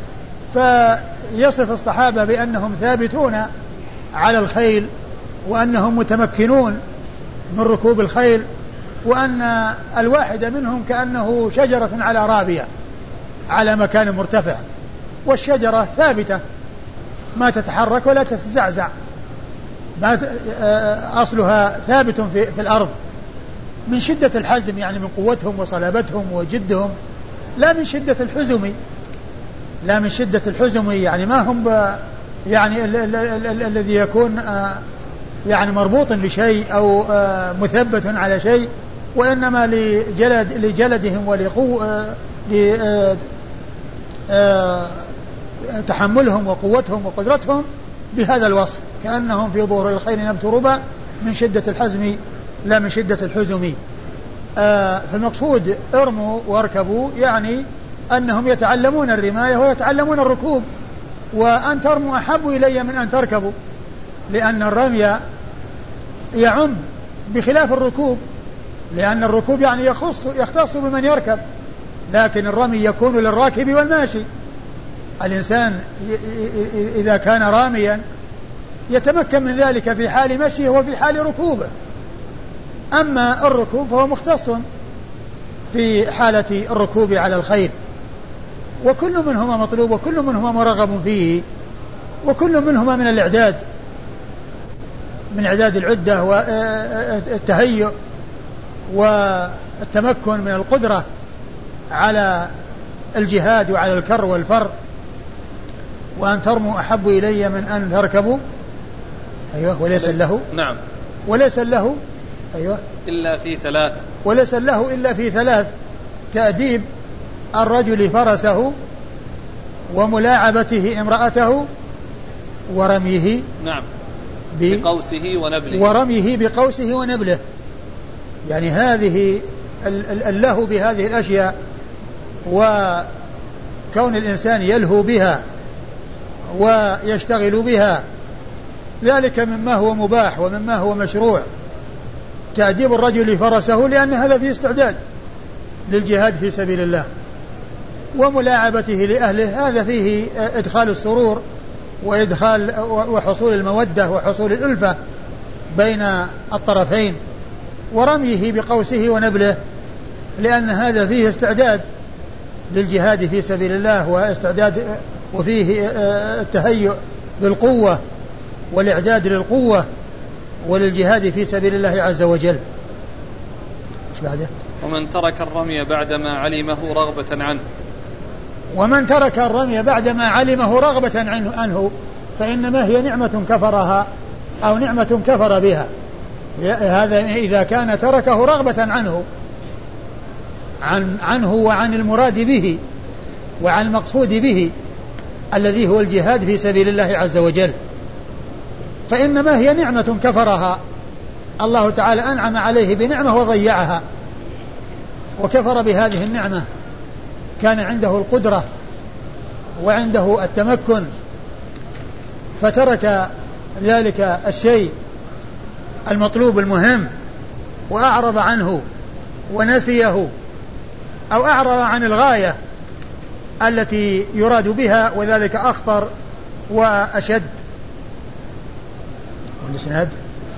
فيصف الصحابة بأنهم ثابتون على الخيل وأنهم متمكنون من ركوب الخيل، وأن الواحد منهم كأنه شجرة على رابية على مكان مرتفع، والشجرة ثابتة ما تتحرك ولا تتزعزع، ما أصلها ثابت في, في الأرض من شدة الحزم، يعني من قوتهم وصلابتهم وجدهم، لا من شدة الحزم، لا من شدة الحزم، يعني ما هم يعني الذي يكون يعني مربوط بشيء أو مثبت على شيء، وإنما لجلد لجلدهم ولقوة تحملهم وقوتهم وقدرتهم بهذا الوصف، كأنهم في ظهور الخيل نبت ربا من شدة الحزم لا من شدة الحزم. فالمقصود ارموا واركبوا، يعني أنهم يتعلمون الرماية ويتعلمون الركوب، وأن ترموا أحب إلي من أن تركبوا، لأن الرمي يعم بخلاف الركوب، لأن الركوب يعني يخص يختص بمن يركب، لكن الرمي يكون للراكب والماشي. الإنسان إذا كان راميا يتمكن من ذلك في حال مشيه وفي حال ركوبه، أما الركوب فهو مختص في حالة الركوب على الخيل، وكل منهما مطلوب وكل منهما مرغب فيه، وكل منهما من الإعداد، من إعداد العدة والتهيؤ والتمكن من القدرة على الجهاد وعلى الكر والفر. وأن ترموا أحب إلي من أن تركبوا، أيوة، وليس له، نعم، وليس له، أيوة، إلا في ثلاث، وليس له إلا في ثلاث: تأديب الرجل فرسه، وملاعبته امرأته، ورميه، نعم، بقوسه ونبله، ورميه بقوسه ونبله. يعني هذه اللهو بهذه الأشياء وكون الإنسان يلهو بها ويشتغل بها، ذلك مما هو مباح ومما هو مشروع. تأديب الرجل فرسه لأن هذا فيه استعداد للجهاد في سبيل الله، وملاعبته لأهله هذا فيه إدخال السرور وإدخال وحصول المودة وحصول الألفة بين الطرفين. ورميه بقوسه ونبله لأن هذا فيه استعداد للجهاد في سبيل الله، واستعداد وفيه التهيؤ بالقوة والإعداد للقوة وللجهاد في سبيل الله عز وجل. ايش بعده؟ ومن ترك الرمي بعدما علمه رغبة عنه، ومن ترك الرمي بعدما علمه رغبة عنه, عنه فإنما هي نعمة كفرها أو نعمة كفر بها. هذا إذا كان تركه رغبة عنه عن عنه وعن المراد به وعن المقصود به الذي هو الجهاد في سبيل الله عز وجل، فإنما هي نعمة كفرها، الله تعالى أنعم عليه بنعمة وضيعها وكفر بهذه النعمة. كان عنده القدرة وعنده التمكن فترك ذلك الشيء المطلوب المهم وأعرض عنه ونسيه، أو أعرض عن الغاية التي يراد بها، وذلك أخطر وأشد. والإسناد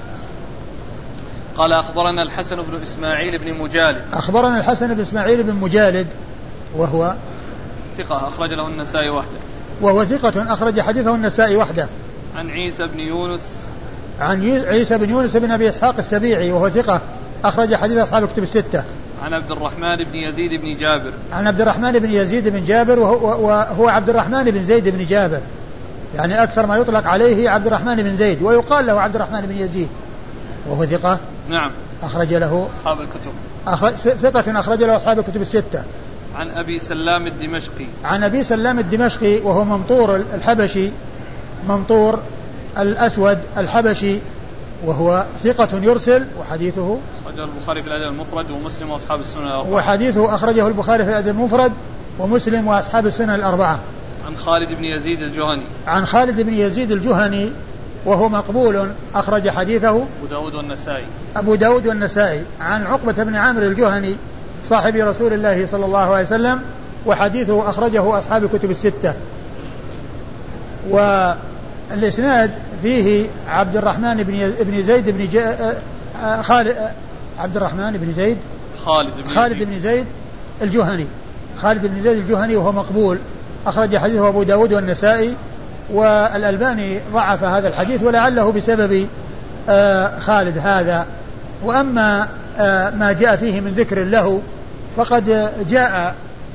قال أخبرنا الحسن بن إسماعيل بن مجالد، أخبرنا الحسن بن إسماعيل بن مجالد وهو ثقة أخرج له النسائي وحده، وهو ثقة أخرج حديثه النسائي وحده. عن عيسى بن يونس، عن عيسى بن يونس بن أبي إسحاق السبيعي وهو ثقة أخرج حديث أصحاب الكتب الستة. عن عبد الرحمن بن يزيد بن جابر، عن عبد الرحمن بن يزيد بن جابر وهو, وهو عبد الرحمن بن زيد بن جابر، يعني أكثر ما يطلق عليه عبد الرحمن بن زيد، ويقال له عبد الرحمن بن يزيد، وهو ثقة، نعم، أخرج له أصحاب الكتب، أخرج ثقة أخرج له أصحاب الكتب الستة. عن أبي سلام الدمشقي، عن أبي سلام الدمشقي وهو ممطور الحبشي، ممطور الأسود الحبشي، وهو ثقة يرسل، وحديثه أخرجه البخاري في الأدب المفرد ومسلم وأصحاب السنن الأربعة. وحديثه أخرجه البخاري في الأدب المفرد ومسلم وأصحاب السنن الأربعة. عن خالد بن يزيد الجهني، عن خالد بن يزيد الجهني وهو مقبول أخرج حديثه أبو داود والنسائي، أبو داود والنسائي. عن عقبة بن عامر الجهني صاحب رسول الله صلى الله عليه وسلم، وحديثه أخرجه أصحاب الكتب الستة. والإسناد فيه عبد الرحمن بن بن زيد بن جا... خالد عبد الرحمن بن زيد خالد بن خالد بن زيد الجهني، خالد بن زيد الجهني وهو مقبول أخرج حديثه أبو داود والنسائي والألباني ضعف هذا الحديث ولعله بسبب خالد هذا. وأما ما جاء فيه من ذكر له فقد جاء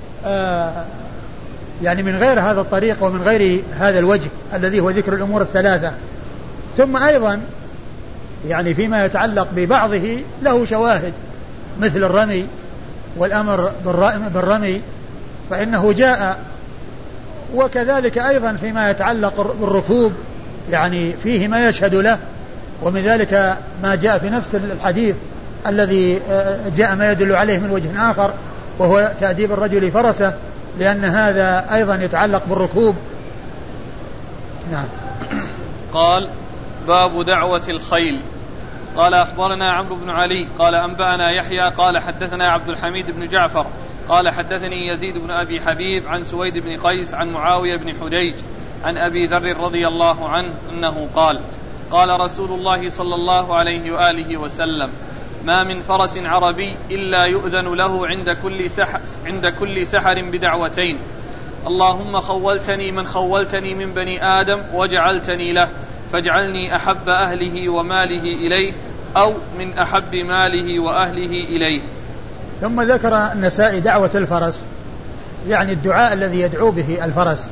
يعني من غير هذا الطريق ومن غير هذا الوجه الذي هو ذكر الأمور الثلاثة. ثم أيضا يعني فيما يتعلق ببعضه له شواهد مثل الرمي والأمر بالرمي فإنه جاء، وكذلك أيضا فيما يتعلق بالركوب يعني فيه ما يشهد له، ومن ذلك ما جاء في نفس الحديث الذي جاء ما يدل عليه من وجه آخر وهو تأديب الرجل فرسه، لأن هذا أيضا يتعلق بالركوب. نعم. قال باب دعوة الخيل. قال أخبرنا عمرو بن علي قال أنبأنا يحيى قال حدثنا عبد الحميد بن جعفر قال حدثني يزيد بن أبي حبيب عن سويد بن قيس عن معاوية بن حديج عن أبي ذر رضي الله عنه أنه قال قال رسول الله صلى الله عليه وآله وسلم ما من فرس عربي إلا يؤذن له عند كل سحر, عند كل سحر بدعوتين: اللهم خولتني من خولتني من بني آدم وجعلتني له فاجعلني أحب أهله وماله إليه أو من أحب ماله وأهله إليه. ثم ذكر النسائي دعوة الفرس، يعني الدعاء الذي يدعو به الفرس.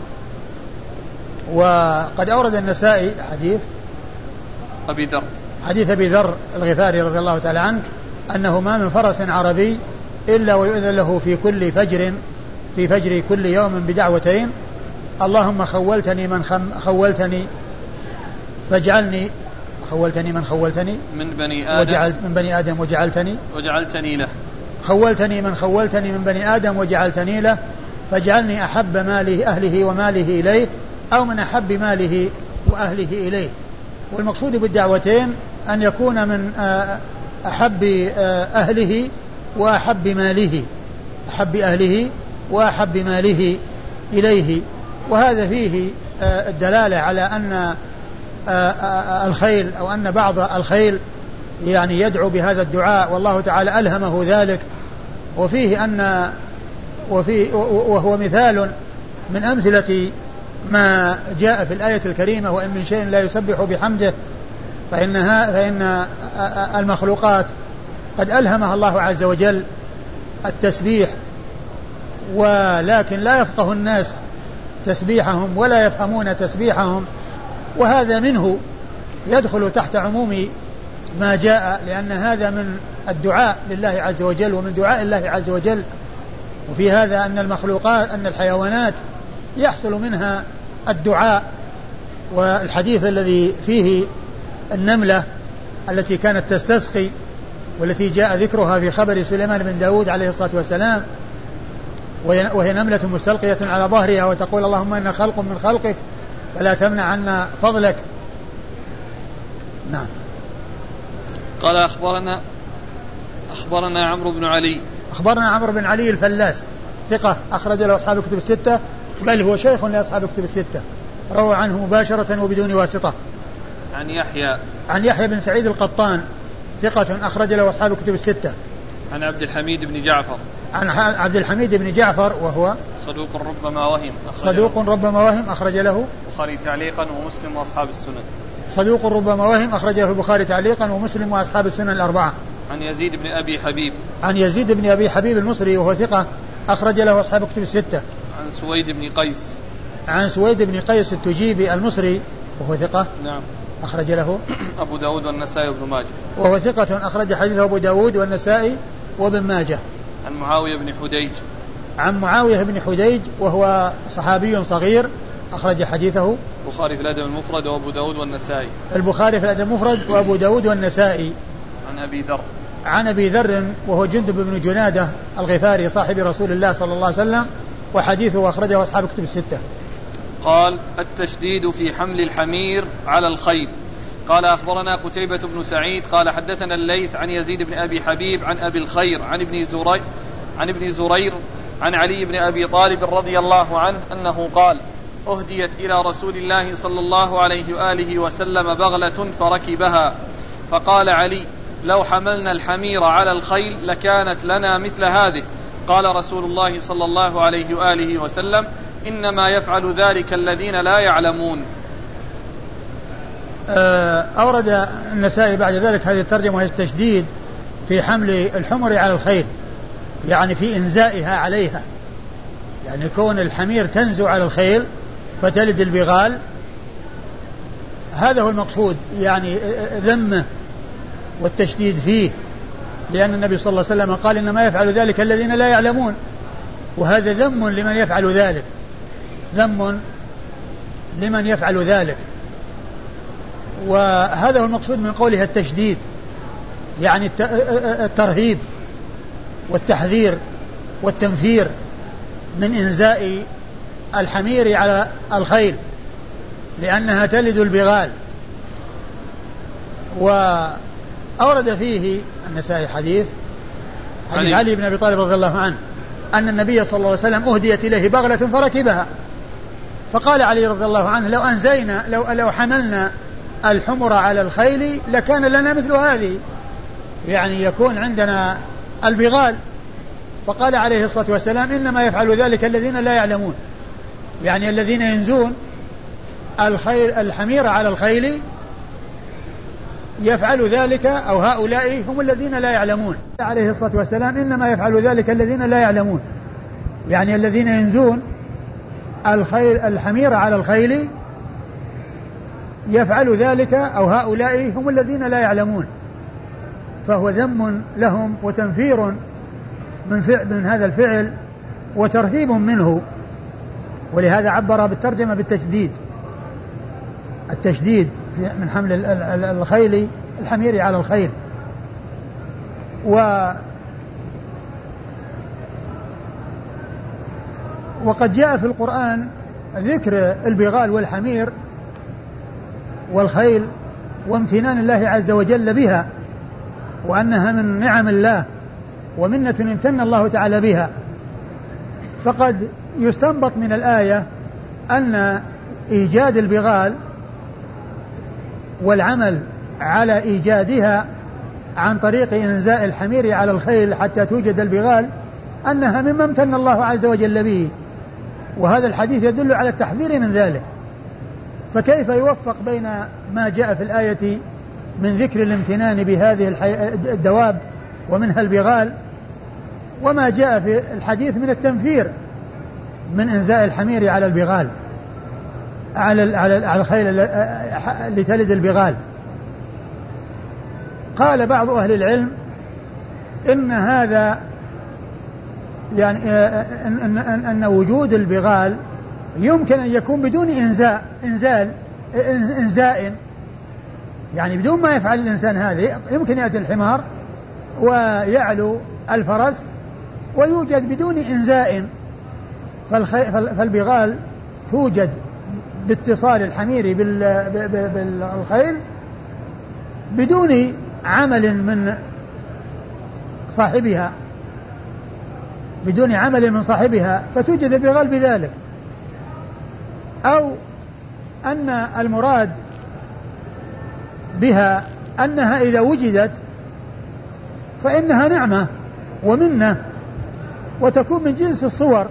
وقد أورد النسائي حديث أبي ذر حديث أبي ذر الغفاري رضي الله تعالى عنه أنه ما من فرس عربي إلا ويؤذن له في كل فجر في فجر كل يوم بدعوتين: اللهم خولتني من خولتني فاجعلني خولتني من خولتني من بني آدم وجعلت من بني آدم وجعلتني وجعلتني له خولتني من خولتني من بني آدم وجعلتني له فاجعلني أحب ماله أهله وماله إليه أو من أحب ماله وأهله إليه. والمقصود بالدعوتين أن يكون من أحب أهله وأحب ماله أحب أهله وأحب ماله إليه. وهذا فيه الدلالة على أن الخيل أو أن بعض الخيل يعني يدعو بهذا الدعاء والله تعالى ألهمه ذلك. وفيه أن وفيه وهو مثال من أمثلة ما جاء في الآية الكريمة: وإن من شيء لا يسبح بحمده فإنها فإن المخلوقات قد ألهمها الله عز وجل التسبيح، ولكن لا يفقه الناس تسبيحهم ولا يفهمون تسبيحهم، وهذا منه يدخل تحت عموم ما جاء، لأن هذا من الدعاء لله عز وجل ومن دعاء الله عز وجل. وفي هذا أن المخلوقات أن الحيوانات يحصل منها الدعاء. والحديث الذي فيه النملة التي كانت تستسقي والتي جاء ذكرها في خبر سليمان بن داود عليه الصلاة والسلام، وهي نملة مستلقية على ظهرها وتقول: اللهم إنا خلق من خلقك فلا تمنع عنا فضلك. نعم. قال أخبرنا أخبرنا عمرو بن علي أخبرنا عمرو بن علي الفلاس ثقة أخرج له أصحاب الكتب الستة، بل هو شيخ لأصحاب الكتب الستة، روى عنه مباشرة وبدون واسطة. عن يحيى عن يحيى بن سعيد القطان ثقة أخرج له أصحاب الكتب الستة. عن عبد الحميد بن جعفر عن عبد الحميد بن جعفر وهو صدوق ربما وهم صدوق ربما وهم أخرج له البخاري تعليقا ومسلم وأصحاب السنن صدوق ربما وهم أخرج له البخاري تعليقا ومسلم وأصحاب السنن الأربعة. عن يزيد بن أبي حبيب عن يزيد بن أبي حبيب المصري وهو ثقة أخرج له أصحاب الكتب الستة. عن سويد بن قيس عن سويد بن قيس التجيبي المصري وهو ثقة نعم أخرج له أبو داود والنسائي وابن ماجه وهو ثقة أخرج حديثه أبو داود والنسائي وابن ماجه. عن معاوية بن حديج عن معاوية بن حديج وهو صحابي صغير أخرج حديثه البخاري في الأدب المفرد وأبو داود والنسائي البخاري في الأدب المفرد وأبو داود والنسائي. عن أبي ذر عن أبي ذر وهو جندب بن جنادة الغفاري صاحب رسول الله صلى الله عليه وسلم، وحديثه أخرجه أصحاب كتب الستة. قال: التشديد في حمل الحمير على الخيل. قال أخبرنا قتيبة بن سعيد قال حدثنا الليث عن يزيد بن أبي حبيب عن أبي الخير عن ابن زرير عن ابن زرير عن علي بن أبي طالب رضي الله عنه أنه قال: أهديت إلى رسول الله صلى الله عليه وآله وسلم بغلة فركبها، فقال علي: لو حملنا الحمير على الخيل لكانت لنا مثل هذه. قال رسول الله صلى الله عليه وآله وسلم: إنما يفعل ذلك الذين لا يعلمون. أورد النسائي بعد ذلك هذه الترجمة وهي التشديد في حمل الحمر على الخيل، يعني في إنزائها عليها، يعني كون الحمير تنزو على الخيل فتلد البغال، هذا هو المقصود، يعني ذمه والتشديد فيه، لأن النبي صلى الله عليه وسلم قال إنما يفعل ذلك الذين لا يعلمون، وهذا ذم لمن يفعل ذلك، ذم لمن يفعل ذلك، وهذا هو المقصود من قولها التشديد، يعني الترهيب والتحذير والتنفير من إنزاء الحمير على الخيل لأنها تلد البغال. وأورد فيه النسائي حديث حديث علي بن أبي طالب رضي الله عنه أن النبي صلى الله عليه وسلم أهديت إليه بغلة فركبها، فقال علي رضي الله عنه لو أنزينا لو, لو حملنا الحمر على الخيل لكان لنا مثل هذه، يعني يكون عندنا البغال. فقال عليه الصلاة والسلام إنما يفعل ذلك الذين لا يعلمون، يعني الذين ينزون الخيل الحمير على الخيل يفعل ذلك، أو هؤلاء هم الذين لا يعلمون. عليه الصلاة والسلام إنما يفعل ذلك الذين لا يعلمون، يعني الذين ينزون الخيل الحمير على الخيل يفعل ذلك، أو هؤلاء هم الذين لا يعلمون، فهو ذم لهم وتنفير من, فعل من هذا الفعل وترهيب منه، ولهذا عبر بالترجمة بالتشديد، التشديد من حمل الخيل الحمير على الخيل. و وقد جاء في القرآن ذكر البغال والحمير والخيل وامتنان الله عز وجل بها، وأنها من نعم الله ومنة امتن الله تعالى بها. فقد يستنبط من الآية أن إيجاد البغال والعمل على إيجادها عن طريق إنزاء الحمير على الخيل حتى توجد البغال أنها مما امتن الله عز وجل به، وهذا الحديث يدل على التحذير من ذلك. فكيف يوفق بين ما جاء في الآية من ذكر الامتنان بهذه الدواب ومنها البغال وما جاء في الحديث من التنفير من إنزاء الحمير على البغال على على الخيل لتلد البغال؟ قال بعض أهل العلم إن هذا يعني أن, أن, أن وجود البغال يمكن أن يكون بدون إنزاء إنزال إنزاء يعني بدون ما يفعل الإنسان هذه، يمكن يأتي الحمار ويعلو الفرس ويوجد بدون إنزاء، فالبغال توجد باتصال الحمير بالخيل بدون عمل من صاحبها بدون عمل من صاحبها فتوجد البغال بذلك. أو أن المراد بها أنها إذا وجدت فإنها نعمة ومنة وتكون من جنس الصور.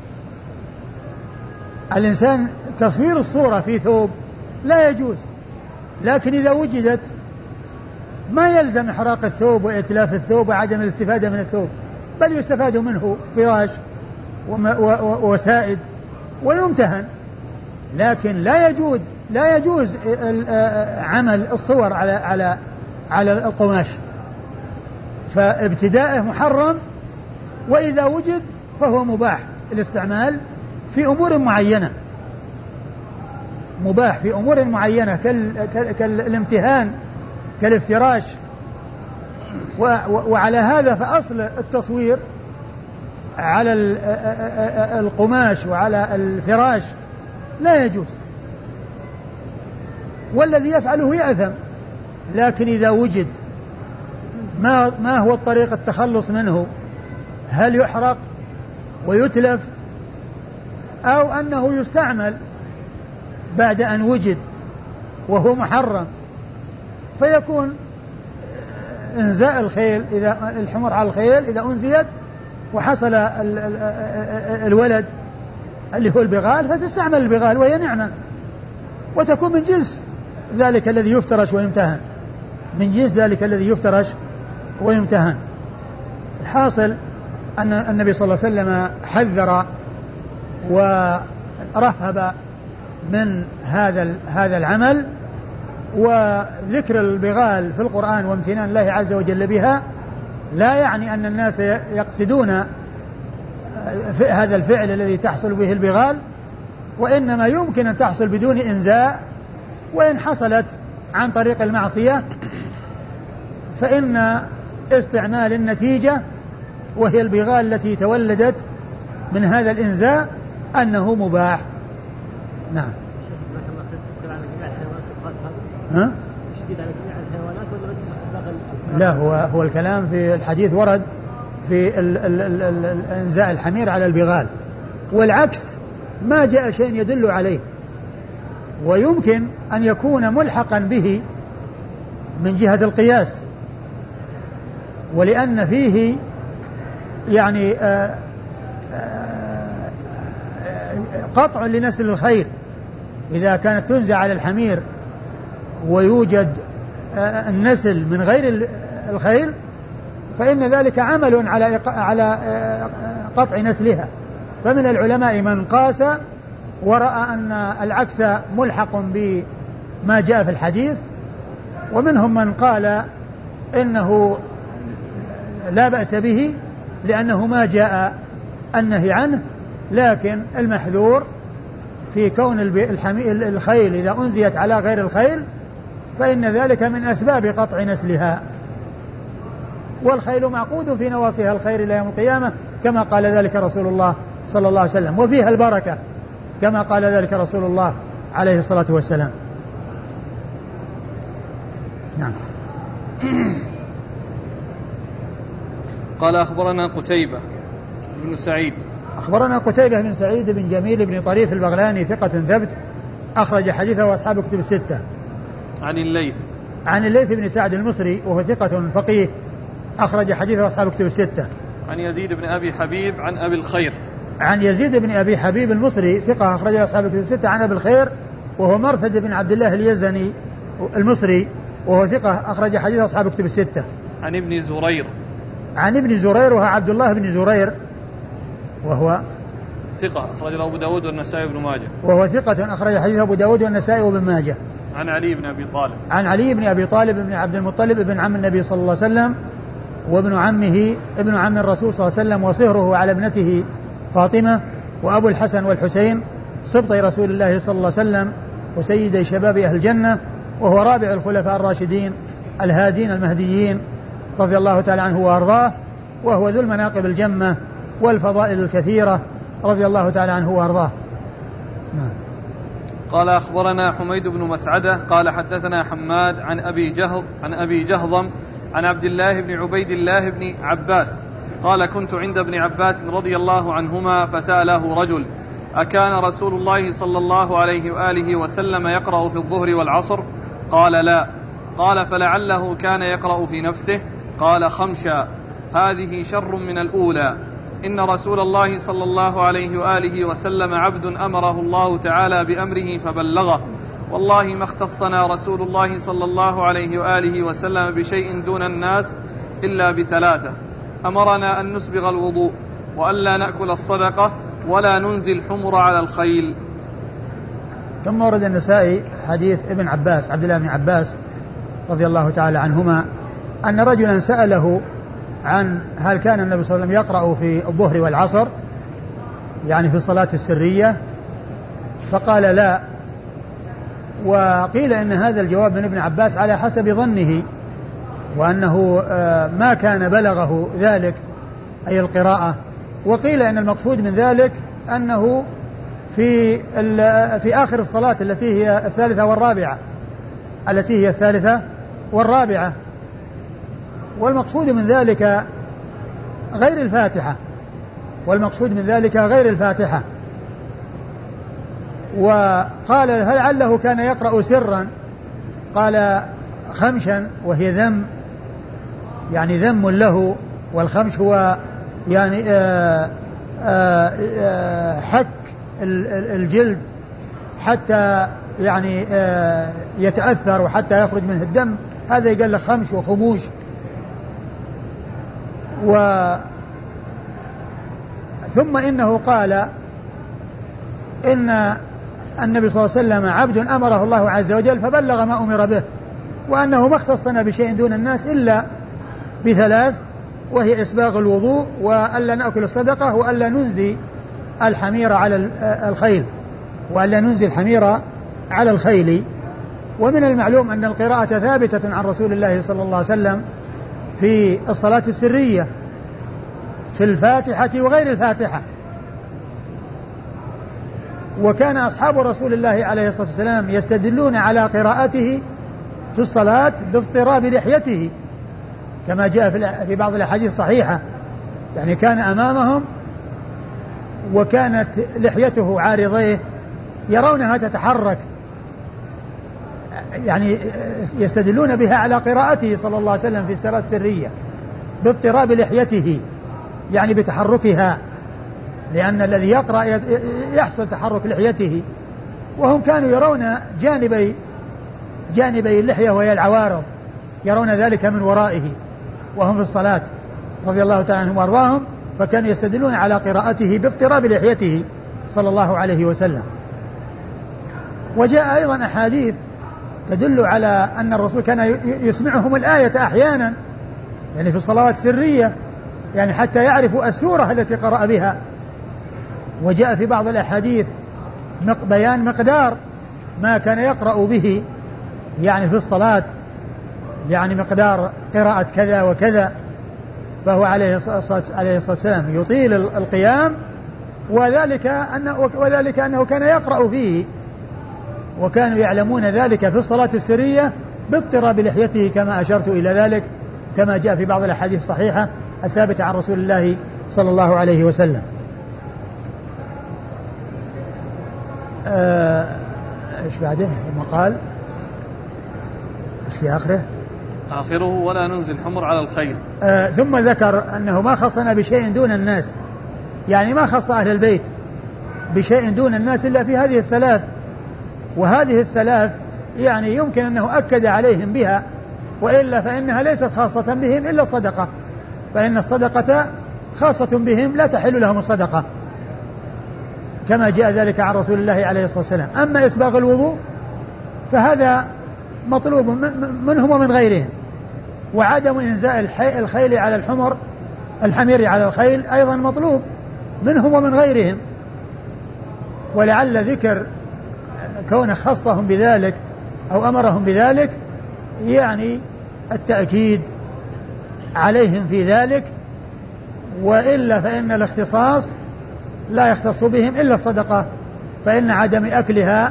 الإنسان تصوير الصورة في ثوب لا يجوز، لكن إذا وجدت ما يلزم إحراق الثوب وإتلاف الثوب وعدم الاستفادة من الثوب، بل يستفاد منه فراش وسائد ويمتهن، لكن لا يجوز لا يجوز عمل الصور على على على القماش، فابتداءه محرم، وإذا وجد فهو مباح الاستعمال في أمور معينة، مباح في أمور معينة كالامتهان كالافتراش. وعلى هذا فأصل التصوير على القماش وعلى الفراش لا يجوز، والذي يفعله يأثم. لكن إذا وجد ما, ما هو الطريق التخلص منه، هل يحرق ويتلف أو أنه يستعمل بعد أن وجد وهو محرم، فيكون انزاء الخيل إذا الحمر على الخيل إذا أنزيت وحصل الولد اللي هو البغال فتستعمل البغال وهي نعمة، وتكون من جنس ذلك الذي يفترش ويمتهن، من جنس ذلك الذي يفترش ويمتهن. الحاصل أن النبي صلى الله عليه وسلم حذر ورهب من هذا هذا العمل. وذكر البغال في القرآن وامتنان الله عز وجل بها لا يعني أن الناس يقصدون هذا الفعل الذي تحصل به البغال، وإنما يمكن أن تحصل بدون إنزاء، وإن حصلت عن طريق المعصية فإن استعمال النتيجة وهي البغال التي تولدت من هذا الإنزاء أنه مباح. نعم. ها؟ لا، هو هو الكلام في الحديث ورد في ال ال ال ال إنزاء الحمير على البغال، والعكس ما جاء شيء يدل عليه، ويمكن أن يكون ملحقا به من جهة القياس، ولأن فيه يعني آآ آآ قطع لنسل الخير إذا كانت تنزع على الحمير ويوجد النسل من غير الخيل فإن ذلك عمل على على قطع نسلها. فمن العلماء من قاس ورأى أن العكس ملحق بما جاء في الحديث، ومنهم من قال إنه لا بأس به لأنه ما جاء النهي عنه، لكن المحذور في كون الخيل إذا أنزيت على غير الخيل فإن ذلك من أسباب قطع نسلها، والخيل معقود في نواصيها الخير إلى يوم القيامة كما قال ذلك رسول الله صلى الله عليه وسلم، وفيها البركة كما قال ذلك رسول الله عليه الصلاة والسلام. نعم. قال أخبرنا قتيبة بن سعيد أخبرنا قتيبة بن سعيد بن جميل بن طريف البغلاني ثقة ثبت أخرج حديثه وأصحاب كتب الستة. عن الليث عن الليث بن سعد المصري وهو ثقة فقيه أخرج حديثه وأصحاب كتب الستة. عن يزيد بن أبي حبيب عن أبي الخير عن يزيد بن أبي حبيب المصري ثقة أخرج أصحاب كتب الستة. عن أبي الخير وهو مرثد بن عبد الله اليزني المصري وهو ثقة أخرج حديثه أصحاب كتب الستة. عن ابن زرير عن ابن زرير وهو عبد الله بن زرير وهو ثقة أخرج له أبو داود والنسائي وابن ماجه وهو ثقة أخرج حديثه أبو داود والنسائي وابن ماجه. عن علي بن أبي طالب عن علي بن أبي طالب بن عبد المطلب ابن عم النبي صلى الله عليه وسلم وابن عمه ابن عم الرسول صلى الله عليه وسلم وصهره على ابنته فاطمة وأبو الحسن والحسين سبطي رسول الله صلى الله عليه وسلم وسيدي شباب أهل الجنة، وهو رابع الخلفاء الراشدين الهادين المهديين رضي الله تعالى عنه وأرضاه، وهو ذو المناقب الجمة والفضائل الكثيرة رضي الله تعالى عنه وأرضاه. نعم. قال أخبرنا حميد بن مسعدة قال حدثنا حماد عن أبي جهض عن أبي جهضم عن عبد الله بن عبيد الله بن عباس قال كنت عند ابن عباس رضي الله عنهما فسأله رجل أكان رسول الله صلى الله عليه وآله وسلم يقرأ في الظهر والعصر؟ قال لا. قال فلعله كان يقرأ في نفسه؟ قال خمشا هذه شر من الأولى، إن رسول الله صلى الله عليه وآله وسلم عبد أمره الله تعالى بأمره فبلغه، والله ما اختصنا رسول الله صلى الله عليه وآله وسلم بشيء دون الناس إلا بثلاثة: أمرنا أن نسبغ الوضوء، وألا نأكل الصدقة، ولا ننزل الحمر على الخيل. ثم ورد النسائي حديث ابن عباس عبد الله بن عباس رضي الله تعالى عنهما أن رجلا سأله عن هل كان النبي صلى الله عليه وسلم يقرأ في الظهر والعصر يعني في الصلاة السرية، فقال لا. وقيل إن هذا الجواب من ابن عباس على حسب ظنه، وأنه ما كان بلغه ذلك أي القراءة. وقيل إن المقصود من ذلك أنه في في آخر الصلاة التي هي الثالثة والرابعة التي هي الثالثة والرابعة والمقصود من ذلك غير الفاتحة والمقصود من ذلك غير الفاتحة. وقال هل لعله كان يقرأ سرا؟ قال خمشا، وهي ذم يعني ذم له، والخمش هو يعني آآ آآ حك الجلد حتى يعني يتأثر وحتى يخرج منه الدم، هذا يقال له خمش وخموش. و ثم إنه قال إن النبي صلى الله عليه وسلم عبد أمره الله عز وجل فبلغ ما أمر به، وأنه ما اختصنا بشيء دون الناس إلا بثلاث، وهي إسباغ الوضوء، وألا نأكل الصدقة، وألا ننزي الحمير على الخيل وألا ننزي الحمير على الخيل. ومن المعلوم أن القراءة ثابتة عن رسول الله صلى الله عليه وسلم في الصلاة السرية في الفاتحة وغير الفاتحة، وكان أصحاب رسول الله عليه الصلاة والسلام يستدلون على قراءته في الصلاة باضطراب لحيته كما جاء في بعض الأحاديث الصحيحة، يعني كان أمامهم وكانت لحيته عارضيه يرونها تتحرك، يعني يستدلون بها على قراءته صلى الله عليه وسلم في الصلاة السرية باضطراب لحيته، يعني بتحركها، لأن الذي يقرأ يحصل تحرك لحيته، وهم كانوا يرون جانبي جانبي اللحية وهي العوارض، يرون ذلك من ورائه وهم في الصلاة رضي الله تعالى عنهم وارضاهم، فكانوا يستدلون على قراءته باضطراب لحيته صلى الله عليه وسلم. وجاء أيضا أحاديث تدل على أن الرسول كان يسمعهم الآية أحيانا، يعني في الصلوات السرية، يعني حتى يعرفوا السورة التي قرأ بها. وجاء في بعض الأحاديث بيان مقدار ما كان يقرأ به يعني في الصلاة، يعني مقدار قراءة كذا وكذا، فهو عليه الصلاة والسلام يطيل القيام، وذلك أنه, وذلك أنه كان يقرأ فيه، وكانوا يعلمون ذلك في الصلاة السرية باضطراب لحيته كما أشرت إلى ذلك، كما جاء في بعض الأحاديث الصحيحة الثابتة عن رسول الله صلى الله عليه وسلم. آه إيش بعده؟ ثم قال إيش في آخره؟ آخره ولا ننزل الحمر على الخيل. آه ثم ذكر أنه ما خصنا بشيء دون الناس، يعني ما خص أهل البيت بشيء دون الناس إلا في هذه الثلاث، وهذه الثلاث يعني يمكن أنه أكد عليهم بها، وإلا فإنها ليست خاصة بهم إلا الصدقة، فإن الصدقة خاصة بهم لا تحل لهم الصدقة كما جاء ذلك عن رسول الله عليه الصلاة والسلام. أما إسباغ الوضوء فهذا مطلوب منهم ومن غيرهم، وعدم إنزاء الخيل على الحمر الحمير على الخيل أيضا مطلوب منهم ومن غيرهم. ولعل ذكر كون خصهم بذلك أو أمرهم بذلك يعني التأكيد عليهم في ذلك، وإلا فإن الاختصاص لا يختص بهم إلا الصدقة، فإن عدم أكلها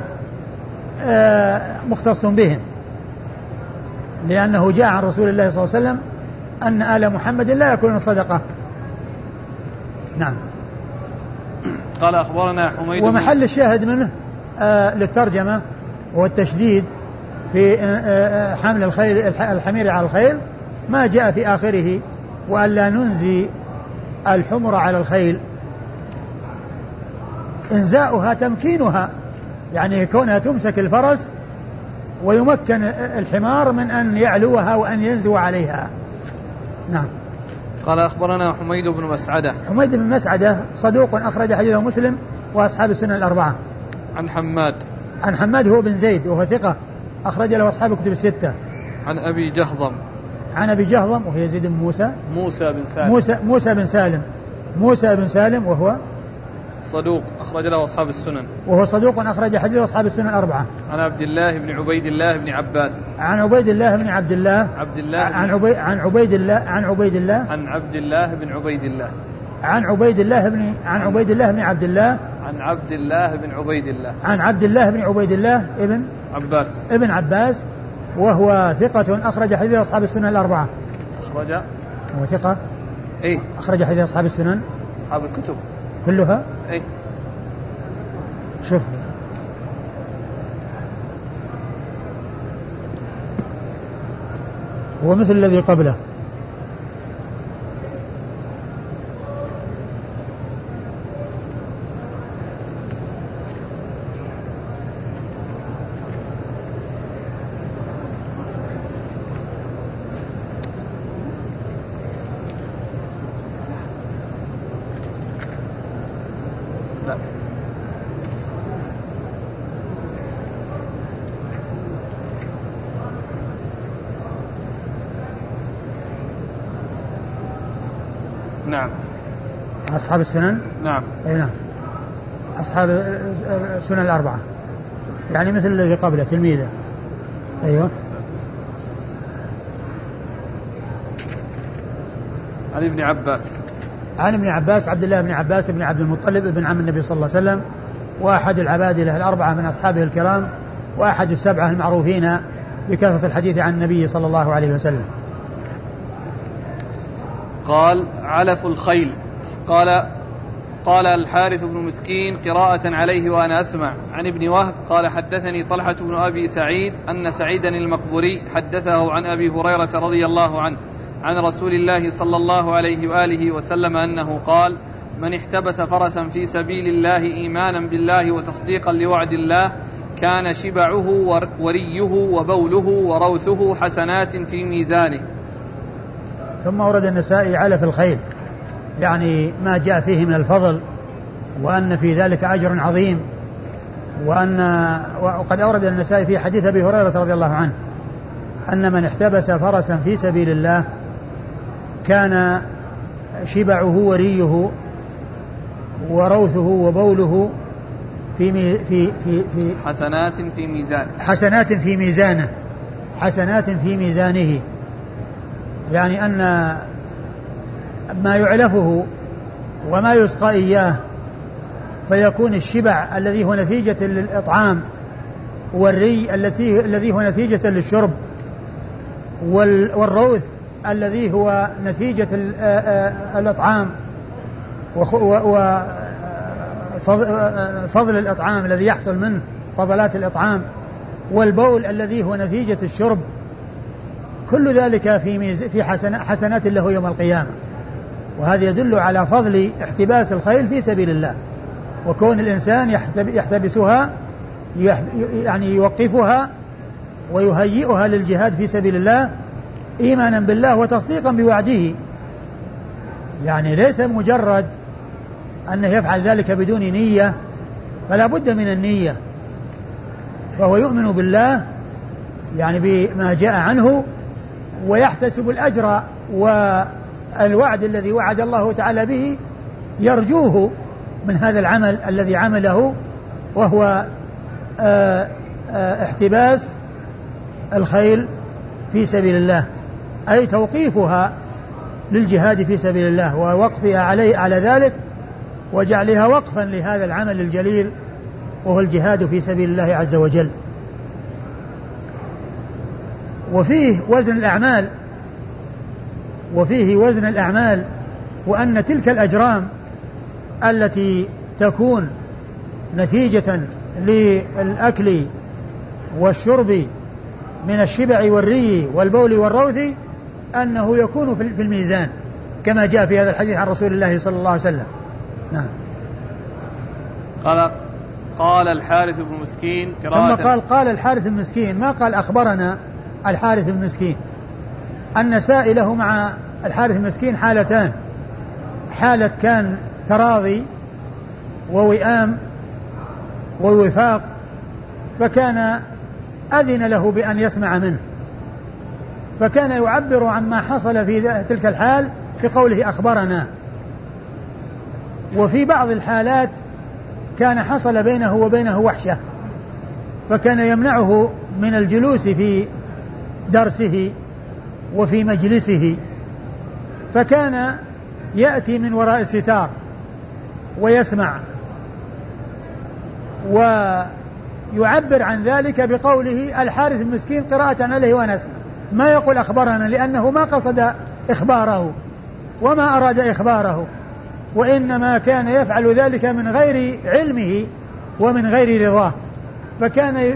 مختص بهم، لأنه جاء عن رسول الله صلى الله عليه وسلم أن آل محمد لا يأكلون الصدقة. نعم. قال أخبرنا حميد. ومحل الشاهد منه آه للترجمة والتشديد في آه حمل الخيل الحمير على الخيل ما جاء في آخره وألا ننزي الحمر على الخيل. إنزاؤها تمكينها، يعني كونها تمسك الفرس ويمكن الحمار من أن يعلوها وأن ينزو عليها. نعم. قال أخبرنا حميد بن مسعدة. حميد بن مسعدة صدوق أخرج حديثه مسلم وأصحاب السنة الأربعة. عن حماد. عن حماد هو بن زيد وهو ثقة أخرج له أصحاب الكتب الستة. عن أبي جهضم. عن أبي جهضم وهو يزيد بن موسى. موسى بن سالم. موسى, موسى بن سالم. موسى بن سالم وهو صدوق أخرج له أصحاب السنن. وهو صدوق أخرج حديث أصحاب السنن الأربعة. عن عبد الله بن عبيد الله بن عباس. عن عبيد الله بن عبد الله. عبد الله. عن عبيد عن عبيد الله عن عبيد الله. عن عبد الله بن عبيد الله. عن عبيد الله بن عن عبيد الله بن عبد الله. عن عبد الله بن عبيد الله. عن عبد الله بن عبيد الله ابن عباس. ابن عباس وهو ثقة أخرج حديث أصحاب السنن الأربعة. أخرج. هو ثقة. إيه. أخرج حديث أصحاب السنن. أصحاب الكتب. كلها. إيه. شوف هو مثل الذي قبله. نعم. أصحاب السنن. نعم. أي نعم. أصحاب السنن الأربعة يعني مثل الذي قبله تلميذه. أيوه. عن ابن عباس. عن ابن عباس عبد الله بن عباس بن عبد المطلب ابن عم النبي صلى الله عليه وسلم وأحد العبادلة الأربعة من أصحابه الكرام وأحد السبعة المعروفين بكثرة الحديث عن النبي صلى الله عليه وسلم. قال علف الخيل. قال قال الحارث بن مسكين قراءة عليه وأنا أسمع. عن ابن وهب قال حدثني طلحة بن أبي سعيد أن سعيدا المقبوري حدثه عن أبي هريرة رضي الله عنه عن رسول الله صلى الله عليه وآله وسلم أنه قال من احتبس فرسا في سبيل الله إيمانا بالله وتصديقا لوعد الله كان شبعه وريه وبوله وروثه حسنات في ميزانه. ثم ورد النسائي علف الخيل يعني ما جاء فيه من الفضل وأن في ذلك أجر عظيم وأن وقد أورد النسائي في حديث أبي هريرة رضي الله عنه أن من احتبس فرسا في سبيل الله كان شبعه وريه وروثه وبوله في مي في في في حسنات في ميزانه حسنات في ميزانه حسنات في ميزانه يعني أن ما يعلفه وما يسقى إياه فيكون الشبع الذي هو نتيجة للإطعام والري التي الذي هو نتيجة للشرب والروث الذي هو نتيجة الإطعام وفضل الإطعام الذي يحصل منه فضلات الإطعام والبول الذي هو نتيجة الشرب كل ذلك في في حسنات له يوم القيامة. وهذا يدل على فضل احتباس الخيل في سبيل الله وكون الإنسان يحتبسها يعني يوقفها ويهيئها للجهاد في سبيل الله إيمانا بالله وتصديقا بوعده يعني ليس مجرد أنه يفعل ذلك بدون نية فلا بد من النية فهو يؤمن بالله يعني بما جاء عنه ويحتسب الأجر والوعد الذي وعد الله تعالى به يرجوه من هذا العمل الذي عمله وهو آآ آآ احتباس الخيل في سبيل الله أي توقيفها للجهاد في سبيل الله ووقفها عليه على ذلك وجعلها وقفا لهذا العمل الجليل وهو الجهاد في سبيل الله عز وجل. وفيه وزن الأعمال وفيه وزن الأعمال وأن تلك الأجرام التي تكون نتيجة للأكل والشرب من الشبع والري والبول والروث أنه يكون في الميزان كما جاء في هذا الحديث عن رسول الله صلى الله عليه وسلم. نعم. قال قال الحارث بن مسكين ثم قال قال الحارث المسكين ما قال أخبرنا الحارث المسكين. النسائي له مع الحارث المسكين حالتان حالة كان تراضي ووئام ووفاق فكان أذن له بأن يسمع منه فكان يعبر عما حصل في تلك الحال في قوله أخبرنا. وفي بعض الحالات كان حصل بينه وبينه وحشة فكان يمنعه من الجلوس في درسه وفي مجلسه فكان يأتي من وراء الستار ويسمع ويعبر عن ذلك بقوله الحارث المسكين قراءة عليه وأنا أسمع ما يقول أخبرنا لأنه ما قصد إخباره وما أراد إخباره وإنما كان يفعل ذلك من غير علمه ومن غير رضاه فكان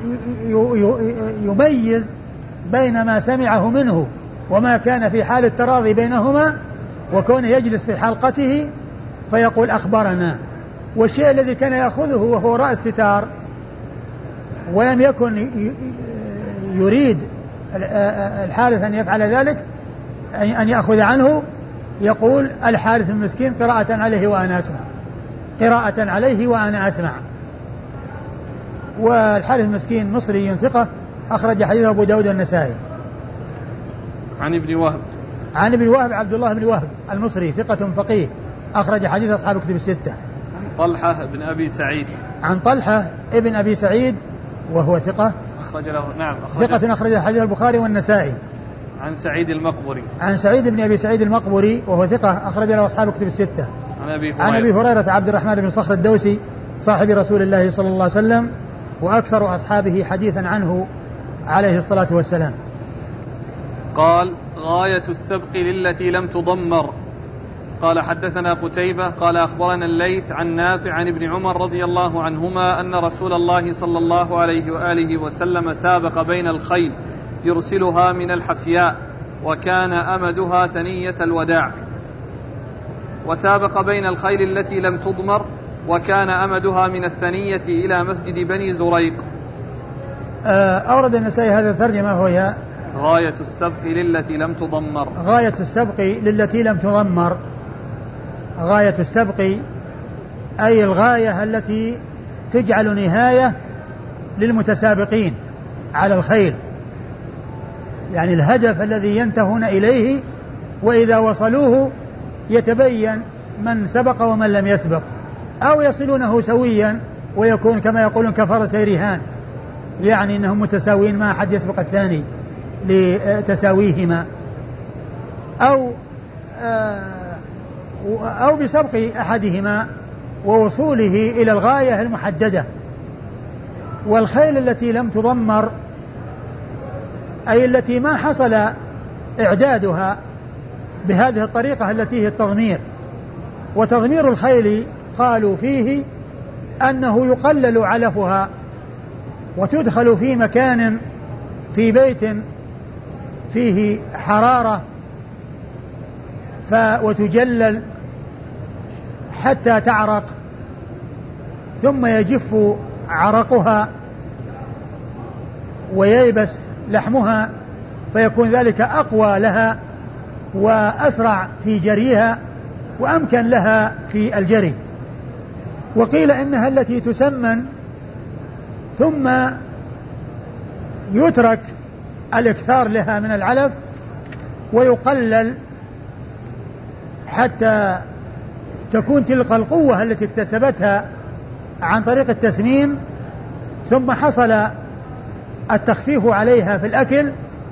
يميز بين ما سمعه منه وما كان في حال التراضي بينهما وكون يجلس في حلقته فيقول أخبرنا. والشيء الذي كان يأخذه وهو وراء الستار ولم يكن يريد الحارث أن يفعل ذلك أن يأخذ عنه يقول الحارث المسكين قراءة عليه وأنا أسمع قراءة عليه وأنا أسمع. والحارث المسكين مصري ثقة أخرج حديثه أبو داود النسائي. عن ابن وهب عن ابن وهب عبد الله بن وهب المصري ثقة فقيه أخرج حديث أصحاب الكتب الستة. عن طلحة بن أبي سعيد عن طلحة ابن أبي سعيد وهو ثقة أخرج له نعم أخرج ثقة أخرج حديث البخاري والنسائي. عن سعيد المقبري عن سعيد بن أبي سعيد المقبري وهو ثقة أخرج له أصحاب الكتب الستة. عن أبي هريرة, عن أبي هريرة عبد الرحمن بن صخر الدوسي صاحب رسول الله صلى الله عليه وسلم وأكثر أصحابه حديثا عنه عليه الصلاة والسلام. قال غاية السبق للتي لم تضمر. قال حدثنا قتيبة قال أخبرنا الليث عن نافع عن ابن عمر رضي الله عنهما أن رسول الله صلى الله عليه وآله وسلم سابق بين الخيل يرسلها من الحفياء وكان أمدها ثنية الوداع، وسابق بين الخيل التي لم تضمر وكان أمدها من الثنية إلى مسجد بني زريق. أورد النسائي هذا الترجمة وهي غاية السبق للتي لم تضمر. غاية السبق للتي لم تضمر. غاية السبق أي الغاية التي تجعل نهاية للمتسابقين على الخيل، يعني الهدف الذي ينتهون إليه وإذا وصلوه يتبين من سبق ومن لم يسبق، أو يصلونه سويا ويكون كما يقولون كفرس رهان، يعني أنهم متساويين ما أحد يسبق الثاني لتساويهما، أو أو بسبق أحدهما ووصوله إلى الغاية المحددة. والخيل التي لم تضمر أي التي ما حصل إعدادها بهذه الطريقة التي هي التضمير. وتضمير الخيل قالوا فيه أنه يقلل علفها وتدخل في مكان في بيت فيه حرارة وتجلل حتى تعرق ثم يجف عرقها وييبس لحمها فيكون ذلك أقوى لها وأسرع في جريها وأمكن لها في الجري. وقيل إنها التي تسمن ثم يترك الإكثار لها من العلف ويقلل حتى تكون تلك القوة التي اكتسبتها عن طريق التسمين، ثم حصل التخفيف عليها في الأكل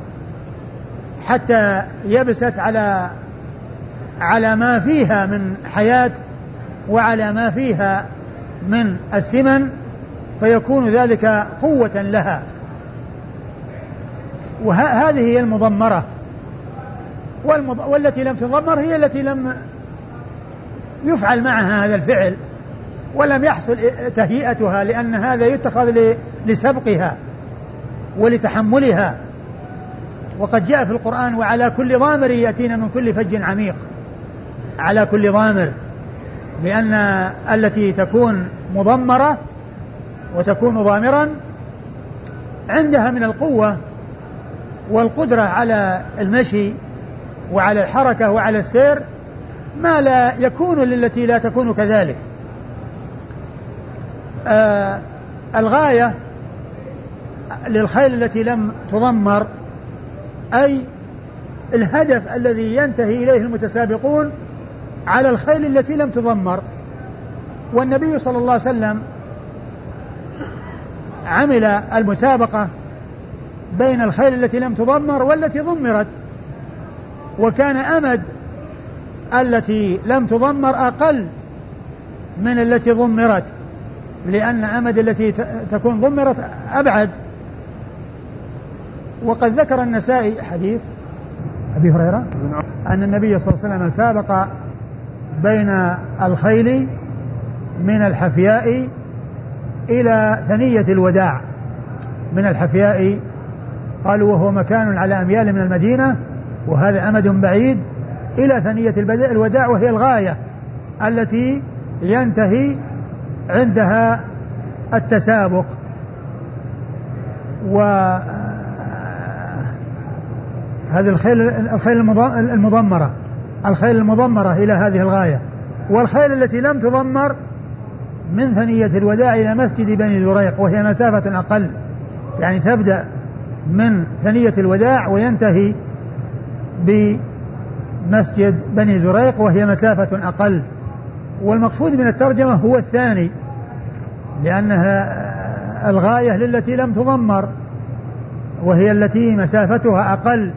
حتى يبست على على ما فيها من حياة وعلى ما فيها من السمن، فيكون ذلك قوة لها. وهذه هي المضمرة. والتي لم تضمر هي التي لم يفعل معها هذا الفعل ولم يحصل تهيئتها، لأن هذا يتخذ لسبقها ولتحملها. وقد جاء في القرآن وعلى كل ضامر يأتين من كل فج عميق، على كل ضامر، لأن التي تكون مضمرة وتكون ضامرا عندها من القوة والقدرة على المشي وعلى الحركة وعلى السير ما لا يكون للتي لا تكون كذلك. آه الغاية للخيل التي لم تضمر أي الهدف الذي ينتهي إليه المتسابقون على الخيل التي لم تضمر. والنبي صلى الله عليه وسلم عمل المسابقة بين الخيل التي لم تضمر والتي ضمرت، وكان أمد التي لم تضمر أقل من التي ضمرت، لأن أمد التي تكون ضمرت أبعد. وقد ذكر النسائي حديث أبي هريرة أن النبي صلى الله عليه وسلم سابق بين الخيل من الحفياء إلى ثنية الوداع. من الحفياء قالوا وهو مكان على أميال من المدينة، وهذا أمد بعيد، إلى ثنية الوداع وهي الغاية التي ينتهي عندها التسابق. وهذه الخيل الخيل المضمرة الخيل المضمرة إلى هذه الغاية. والخيل التي لم تضمر من ثنية الوداع إلى مسجد بني زريق، وهي مسافة أقل، يعني تبدأ من ثنية الوداع وينتهي مسجد بني زريق وهي مسافة أقل. والمقصود من الترجمة هو الثاني، لأنها الغاية للتي لم تضمر، وهي التي مسافتها أقل،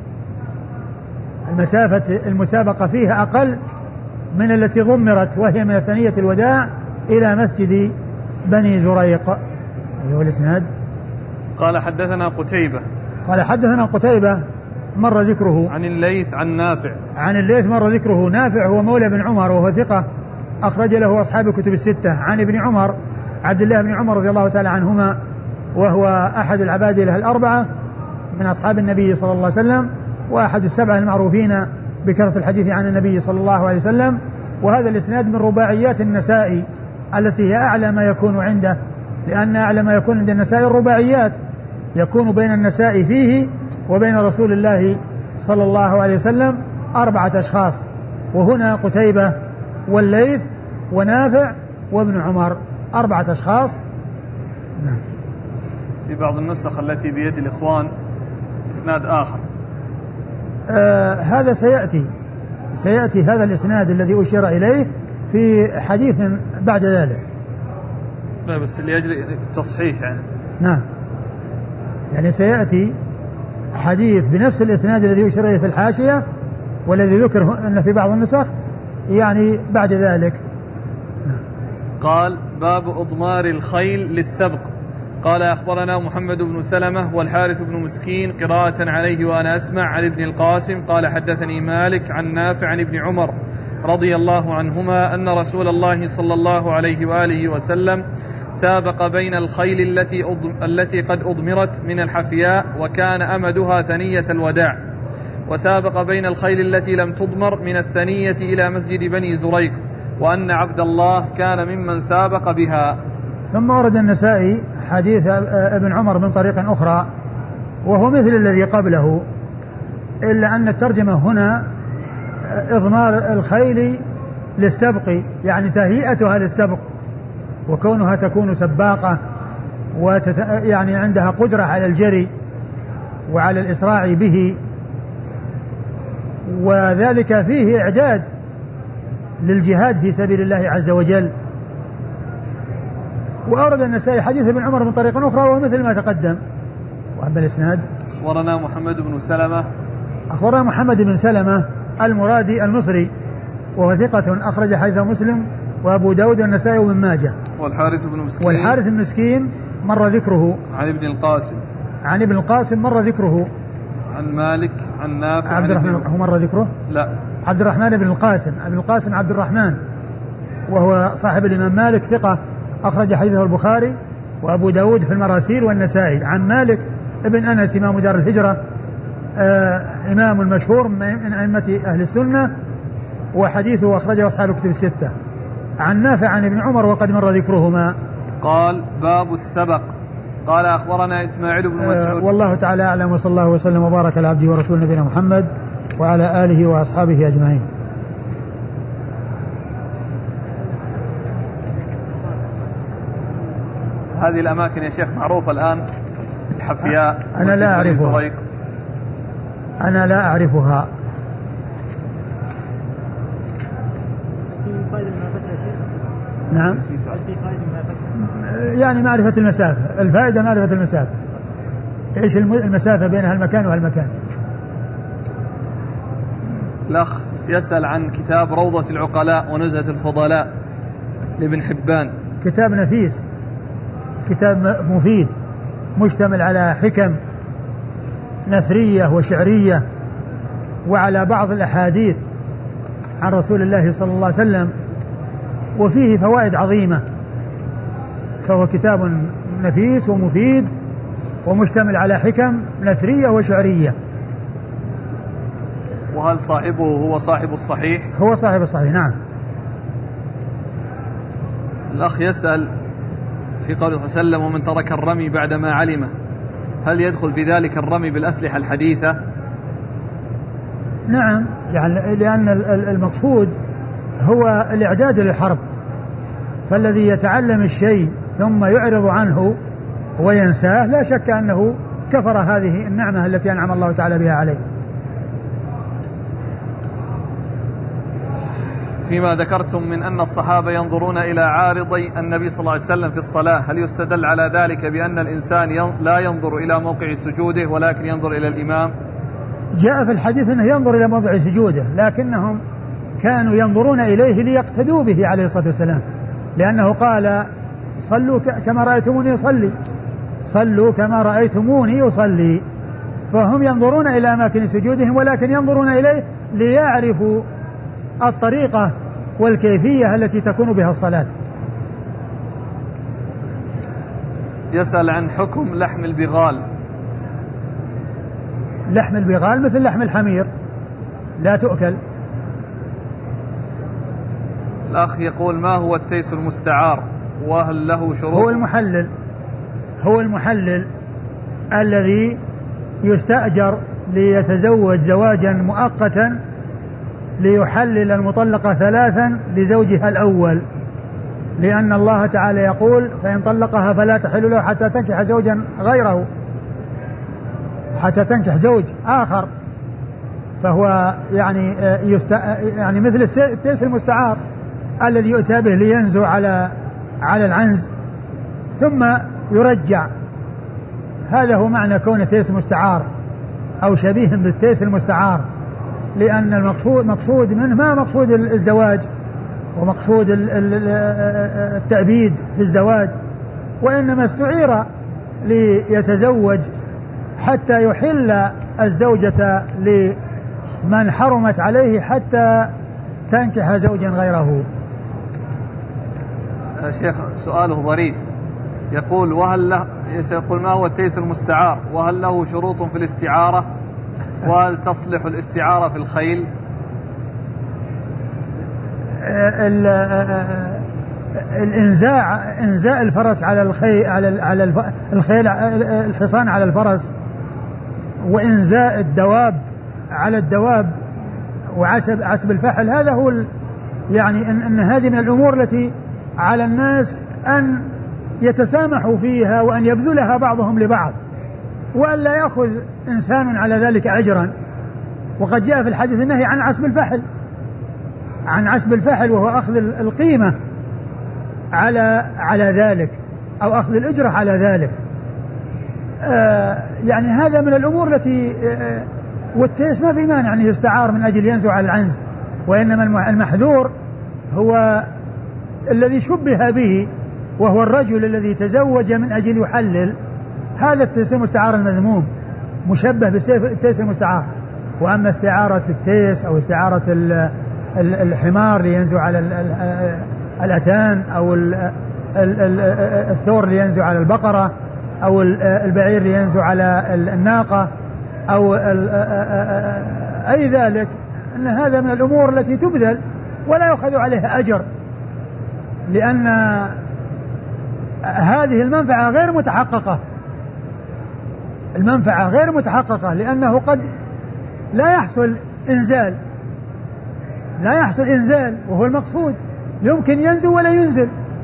المسافة المسابقة فيها أقل من التي ضمرت، وهي من ثنية الوداع إلى مسجد بني زريق. أيها الإسناد. قال حدثنا قتيبة قال حدثنا قتيبة مر ذكره. عن الليث عن نافع عن الليث مر ذكره. نافع هو مولى بن عمر وهو ثقة أخرج له أصحاب الكتب الستة. عن ابن عمر عبد الله بن عمر رضي الله تعالى عنهما، وهو أحد العبادلة الأربعة من أصحاب النبي صلى الله عليه وسلم، وأحد السبعة المعروفين بكثرة الحديث عن النبي صلى الله عليه وسلم. وهذا الإسناد من رباعيات النسائي التي هي أعلى ما يكون عنده، لأن أعلى ما يكون عند النسائي الرباعيات، يكون بين النسائي فيه وبين رسول الله صلى الله عليه وسلم أربعة أشخاص، وهنا قتيبة والليث ونافع وابن عمر، أربعة أشخاص. نعم. في بعض النسخ التي بيد الإخوان إسناد آخر. آه هذا سيأتي سيأتي هذا الإسناد الذي أشير إليه في حديث بعد ذلك. لا بس اللي يجري التصحيح يعني. نعم، يعني سيأتي حديث بنفس الإسناد الذي أشير إليه في الحاشية، والذي ذكر أن في بعض النسخ يعني بعد ذلك. قال باب أضمار الخيل للسبق. قال أخبرنا محمد بن سلمة والحارث بن مسكين قراءة عليه وأنا أسمع عن ابن القاسم قال حدثني مالك عن نافع عن ابن عمر رضي الله عنهما أن رسول الله صلى الله عليه وآله وسلم سابق بين الخيل التي, التي قد أضمرت من الحفياء وكان أمدها ثنية الوداع، وسابق بين الخيل التي لم تضمر من الثنية إلى مسجد بني زريق، وأن عبد الله كان ممن سابق بها. ثم ورد النسائي حديث ابن عمر من طريق أخرى وهو مثل الذي قبله، إلا أن الترجمة هنا إضمار الخيل للسبق، يعني تهيئتها للسبق، وكونها تكون سباقة وتت... يعني عندها قدرة على الجري وعلى الإسراع به، وذلك فيه إعداد للجهاد في سبيل الله عز وجل. وأورد النسائي حديث ابن عمر من طريق أخرى وهو مثل ما تقدم. وأما الإسناد أخبرنا محمد بن سلمة أخبرنا محمد بن سلمة المرادي المصري وهو ثقة أخرج حديثه مسلم وأبو داود والنسائي وابن ماجه. والحارث بن مسكين والحارث بن مسكين مر ذكره. عن ابن القاسم عن ابن القاسم مر ذكره. عن مالك عن نافع عبد الرحمن هو مر ذكره؟ لا، عبد الرحمن بن القاسم ابن القاسم عبد الرحمن وهو صاحب الإمام مالك ثقة أخرج حديثه البخاري وأبو داود في المراسيل والنسائي. عن مالك ابن أنس إمام دار الهجرة، آه إمام المشهور من أئمة أهل السنة، وحديثه أخرجه أصحاب الكتب الستة. عن نافع عن ابن عمر وقد مر ذكرهما. قال باب السبق. قال أخبرنا إسماعيل بن مسعود. آه والله تعالى أعلم، وصلى الله وسلم وبارك على عبده ورسوله نبينا محمد وعلى آله وأصحابه أجمعين. هذه الأماكن يا شيخ معروفة الآن، الحفياء. أنا لا أعرفها أنا لا أعرفها نعم، يعني معرفة المسافة، الفائدة معرفة المسافة، إيش المسافة بين هالمكان وهالمكان. الأخ يسأل عن كتاب روضة العقلاء ونزهة الفضلاء لابن حبان. كتاب نفيس، كتاب مفيد مشتمل على حكم نثرية وشعرية وعلى بعض الأحاديث عن رسول الله صلى الله عليه وسلم، وفيه فوائد عظيمة، فهو كتاب نفيس ومفيد ومشتمل على حكم نثرية وشعرية. وهل صاحبه هو صاحب الصحيح؟ هو صاحب الصحيح، نعم. الأخ يسأل في قوله صلى الله عليه وسلم ومن ترك الرمي بعدما علمه، هل يدخل في ذلك الرمي بالأسلحة الحديثة؟ نعم، يعني لأن المقصود هو الإعداد للحرب، فالذي يتعلم الشيء ثم يعرض عنه وينساه لا شك أنه كفر هذه النعمة التي أنعم الله تعالى بها عليه. فيما ذكرتم من أن الصحابة ينظرون إلى عارضي النبي صلى الله عليه وسلم في الصلاة، هل يستدل على ذلك بأن الإنسان لا ينظر إلى موقع سجوده ولكن ينظر إلى الإمام؟ جاء في الحديث أنه ينظر إلى موضع سجوده، لكنهم كانوا ينظرون إليه ليقتدوا به عليه الصلاة والسلام، لأنه قال صلوا كما رأيتموني يصلي، صلوا كما رأيتموني يصلي، فهم ينظرون إلى أماكن سجودهم ولكن ينظرون إليه ليعرفوا الطريقة والكيفية التي تكون بها الصلاة. يسأل عن حكم لحم البغال. لحم البغال مثل لحم الحمير لا تؤكل. الأخ يقول ما هو التيس المستعار وهل له شروط؟ هو المحلل، هو المحلل الذي يستأجر ليتزوج زواجا مؤقتا ليحلل المطلقة ثلاثا لزوجها الأول، لأن الله تعالى يقول فإن طلقها فلا تحل له حتى تنكح زوجا غيره، حتى تنكح زوج آخر، فهو يعني يست... يعني مثل التيس المستعار الذي يؤتى به لينزو على على العنز ثم يرجع، هذا هو معنى كون التيس مستعار أو شبيه بالتيس المستعار، لأن المقصود مقصود منه ما مقصود الزواج ومقصود التأبيد في الزواج، وإنما استعير ليتزوج حتى يحل الزوجة لمن حرمت عليه حتى تنكح زوجا غيره. شيخ سؤاله ظريف، يقول وهل له يقول ما هو التيس المستعار وهل له شروط في الاستعارة وهل تصلح الاستعارة في الخيل؟ الانزاع انزاء الفرس على الخيل على على الخيل الحصان على الفرس، وانزاء الدواب على الدواب وعسب عسب الفحل، هذا هو يعني ان, إن هذه من الامور التي على الناس ان يتسامحوا فيها وان يبذلها بعضهم لبعض وان لا ياخذ انسان على ذلك اجرا. وقد جاء في الحديث النهي عن عسب الفحل، عن عسب الفحل وهو أخذ القيمة على على ذلك أو أخذ الأجرة على ذلك. آه يعني هذا من الأمور التي آه والتيس ما في مانع أنه يستعار من أجل ينزو على العنز، وإنما المحذور هو الذي شبه به وهو الرجل الذي تزوج من أجل يحلل، هذا التيس المستعار المذموم مشبه بالتيس المستعار. وأما استعارة التيس أو استعارة الحمار لينزو على الأتان أو الثور لينزو على البقرة أو البعير لينزو على الناقة أو أي ذلك، أن هذا من الأمور التي تبذل ولا يأخذ عليها أجر، لأن هذه المنفعة غير متحققة، المنفعة غير متحققة لأنه قد لا يحصل إنزال، لا يحصل إنزال وهو المقصود، يمكن ينزل ولا ينزل،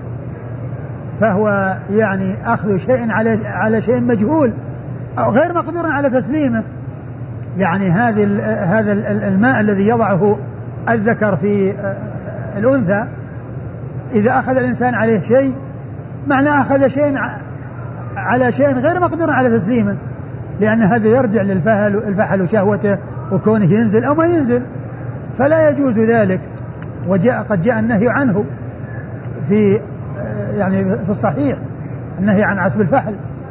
فهو يعني أخذ شيء على على شيء مجهول أو غير مقدور على تسليمه. يعني هذه هذا الماء الذي يضعه الذكر في الأنثى إذا أخذ الإنسان عليه شيء معنى أخذ شيء على شيء غير مقدور على تسليمه، لأن هذا يرجع للفحل الفحل وشهوته وكونه ينزل أو ما ينزل، فلا يجوز ذلك. وجاء قد جاء النهي عنه في يعني في الصحيح، النهي عن عسب الفحل.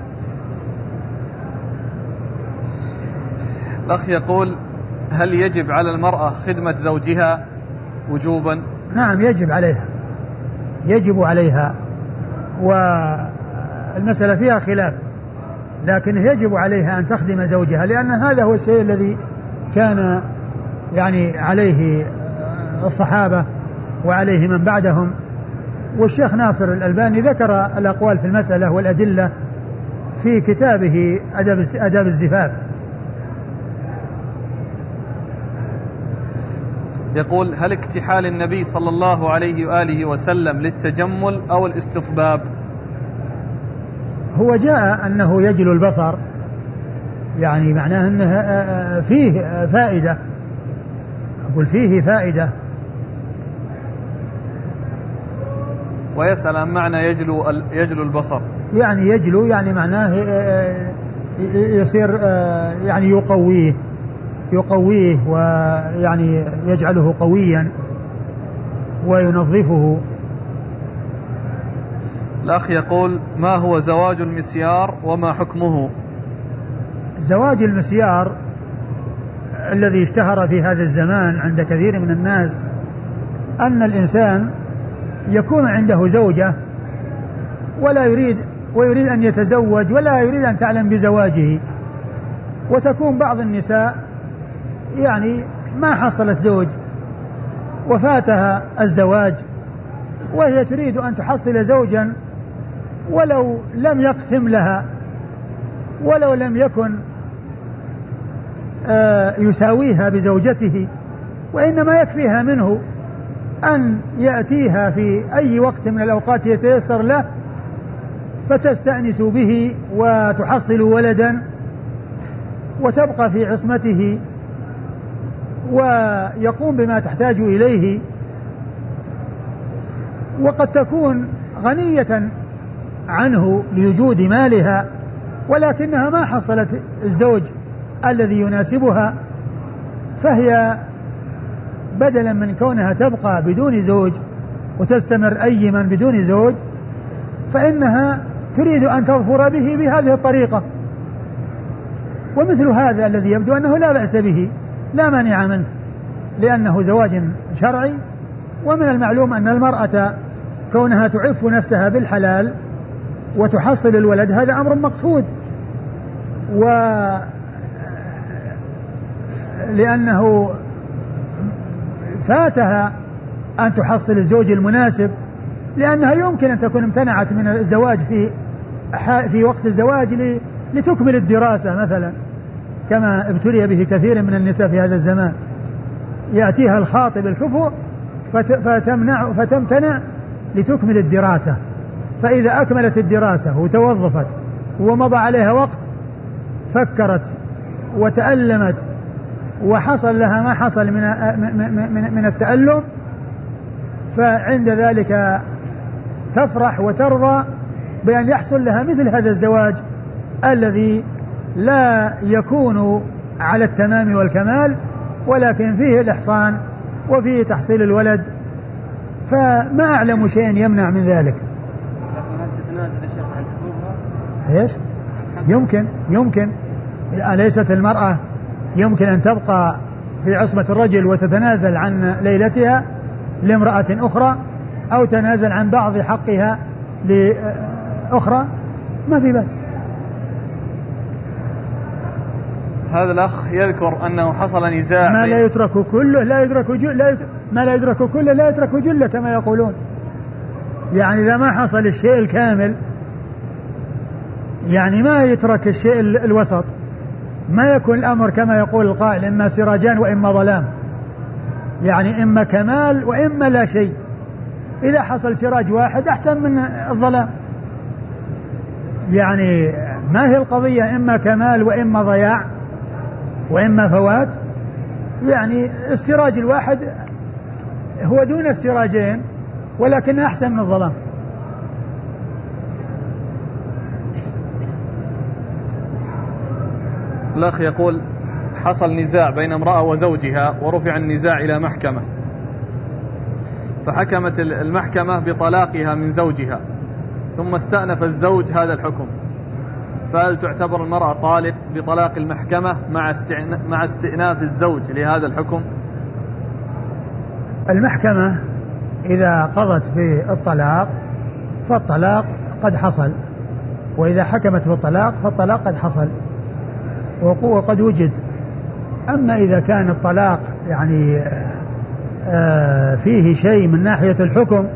الأخ يقول هل يجب على المرأة خدمة زوجها وجوبا؟ نعم يجب عليها، يجب عليها، والمسألة فيها خلاف، لكن يجب عليها أن تخدم زوجها، لأن هذا هو الشيء الذي كان يعني عليه الصحابة وعليه من بعدهم. والشيخ ناصر الألباني ذكر الأقوال في المسألة والأدلة في كتابه أداب الزفاف. يقول هل اكتحال النبي صلى الله عليه وآله وسلم للتجمل أو الاستطباب؟ هو جاء أنه يجل البصر، يعني معناه أنه فيه فائدة، أقول فيه فائدة، ويسأل عن معنى يجلو, يجلو البصر. يعني يجلو يعني معناه يصير يعني يقويه يقويه ويعني يجعله قويا وينظفه. الأخ يقول: ما هو زواج المسيار وما حكمه؟ زواج المسيار الذي اشتهر في هذا الزمان عند كثير من الناس أن الإنسان يكون عنده زوجة ولا يريد ويريد أن يتزوج ولا يريد أن تعلم بزواجه، وتكون بعض النساء يعني ما حصلت زوج وفاتها الزواج وهي تريد أن تحصل زوجا ولو لم يقسم لها ولو لم يكن آه يساويها بزوجته، وإنما يكفيها منه أن يأتيها في أي وقت من الأوقات يتيسر له فتستأنس به وتحصل ولدا وتبقى في عصمته ويقوم بما تحتاج إليه، وقد تكون غنية عنه لوجود مالها ولكنها ما حصلت الزوج الذي يناسبها، فهي بدلا من كونها تبقى بدون زوج وتستمر أيما بدون زوج فإنها تريد أن تظفر به بهذه الطريقة. ومثل هذا الذي يبدو أنه لا بأس به لا مانع منه لأنه زواج شرعي، ومن المعلوم أن المرأة كونها تعف نفسها بالحلال وتحصل الولد هذا أمر مقصود، ولأنه فاتها أن تحصل الزوج المناسب لأنها يمكن أن تكون امتنعت من الزواج في في وقت الزواج لتكمل الدراسة مثلا، كما ابتلي به كثير من النساء في هذا الزمان، يأتيها الخاطب الكفؤ فتمنع فتمتنع لتكمل الدراسة، فإذا أكملت الدراسة وتوظفت ومضى عليها وقت فكرت وتألمت وحصل لها ما حصل من من التألم، فعند ذلك تفرح وترضى بأن يحصل لها مثل هذا الزواج الذي لا يكون على التمام والكمال ولكن فيه الإحصان وفيه تحصيل الولد، فما أعلم شيء يمنع من ذلك. إيش؟ يمكن يمكن أليست المرأة يمكن أن تبقى في عصمة الرجل وتتنازل عن ليلتها لامرأة أخرى أو تنازل عن بعض حقها لأخرى؟ ما في بس. هذا الأخ يذكر أنه حصل نزاع ما لا يترك كله لا يدرك جل لا يترك ما لا يدرك كله لا يترك جله كما يقولون، يعني إذا ما حصل الشيء الكامل يعني ما يترك الشيء الوسط، ما يكون الأمر كما يقول القائل إما سراجان وإما ظلام، يعني إما كمال وإما لا شيء، إذا حصل سراج واحد أحسن من الظلام، يعني ما هي القضية إما كمال وإما ضياع وإما فوات، يعني السراج الواحد هو دون السراجين ولكن أحسن من الظلام. الأخ يقول: حصل نزاع بين امرأة وزوجها ورفع النزاع إلى محكمة، فحكمت المحكمة بطلاقها من زوجها ثم استأنف الزوج هذا الحكم، فهل تعتبر المرأة طالق بطلاق المحكمة مع استئناف الزوج لهذا الحكم؟ المحكمة إذا قضت بالطلاق فالطلاق قد حصل، وإذا حكمت بالطلاق فالطلاق قد حصل وقد وجد. أما إذا كان الطلاق يعني آه فيه شيء من ناحية الحكم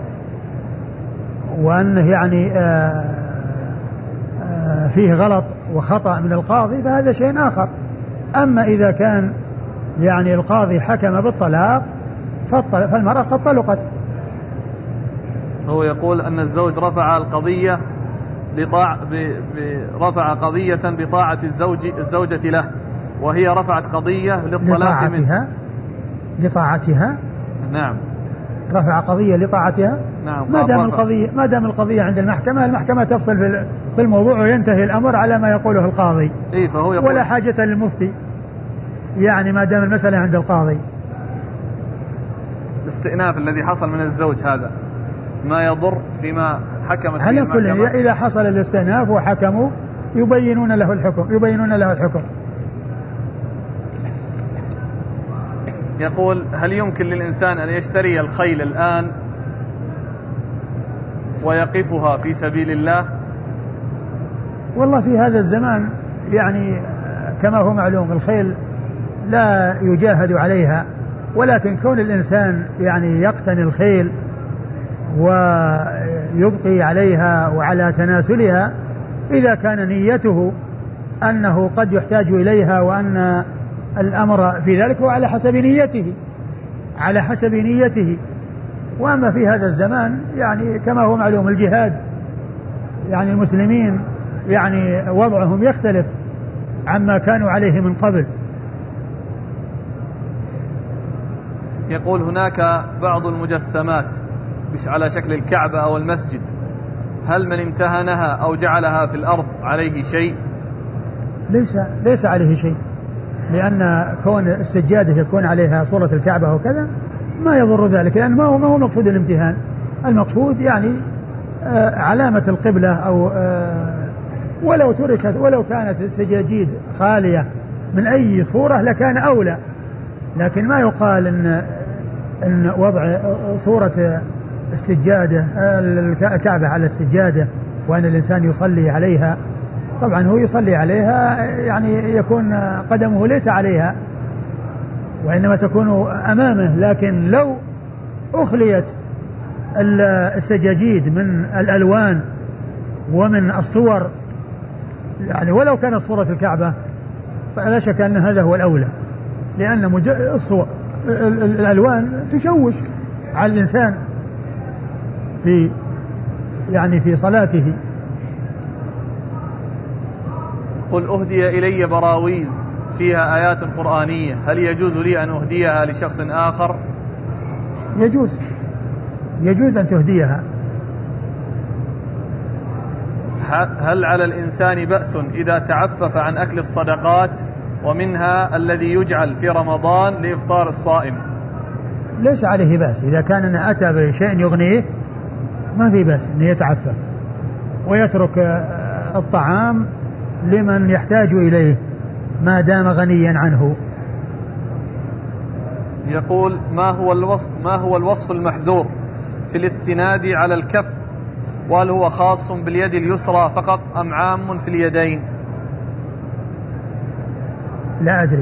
وأنه يعني آه آه فيه غلط وخطأ من القاضي فهذا شيء آخر. أما إذا كان يعني القاضي حكم بالطلاق فالمرأة قد طلقت. هو يقول أن الزوج رفع القضية بطاع رفع قضية بطاعة الزوج الزوجة له، وهي رفعت قضية للطلاق لطاعتها لطاعتها نعم رفع قضية لطاعتها. نعم. ما دام القضية ما دام القضية عند المحكمة، المحكمة تفصل في الموضوع وينتهي الأمر على ما يقوله القاضي. إيه فهو يقول ولا حاجة للمفتي، يعني ما دام المسألة عند القاضي. الاستئناف الذي حصل من الزوج هذا ما يضر فيما حكمت على كل إذا حصل الاستئناف وحكموا يبينون له الحكم يبينون له الحكم. يقول: هل يمكن للإنسان أن يشتري الخيل الآن ويقفها في سبيل الله؟ والله في هذا الزمان يعني كما هو معلوم الخيل لا يجاهد عليها، ولكن كون الإنسان يعني يقتني الخيل ويبقي عليها وعلى تناسلها، إذا كان نيته أنه قد يحتاج إليها وأن الأمر في ذلك هو على حسب نيته على حسب نيته. وأما في هذا الزمان يعني كما هو معلوم الجهاد، يعني المسلمين يعني وضعهم يختلف عما كانوا عليه من قبل. يقول: هناك بعض المجسمات مش على شكل الكعبة أو المسجد، هل من امتهنها أو جعلها في الأرض عليه شيء؟ ليس ليس عليه شيء، لأن كون السجادة يكون عليها صورة الكعبة وكذا ما يضر ذلك، لأن ما هو ما هو مقصود الامتهان. المقصود يعني آه علامة القبلة أو آه ولو تركت ولو كانت السجاجيد خالية من أي صورة لكان أولى، لكن ما يقال إن إن وضع صورة السجادة الكعبة على السجادة وأن الإنسان يصلي عليها. طبعا هو يصلي عليها يعني يكون قدمه ليس عليها وإنما تكون أمامه، لكن لو أخليت السجاجيد من الألوان ومن الصور يعني ولو كانت صورة الكعبة فلا شك أن هذا هو الأولى، لأن الصور الألوان تشوش على الإنسان في يعني في صلاته. قل: أهدي إلي براويز فيها آيات قرآنية، هل يجوز لي أن أهديها لشخص آخر؟ يجوز يجوز أن تهديها. هل على الإنسان بأس إذا تعفف عن أكل الصدقات ومنها الذي يجعل في رمضان لإفطار الصائم؟ ليس عليه بأس إذا كان أنه أتى بشيء يغنيه، ما في بأس أنه يتعفف ويترك الطعام لمن يحتاج إليه ما دام غنيا عنه. يقول: ما هو الوصف ما هو الوصف المحذور في الاستناد على الكف، وهل هو خاص باليد اليسرى فقط أم عام في اليدين؟ لا أدري.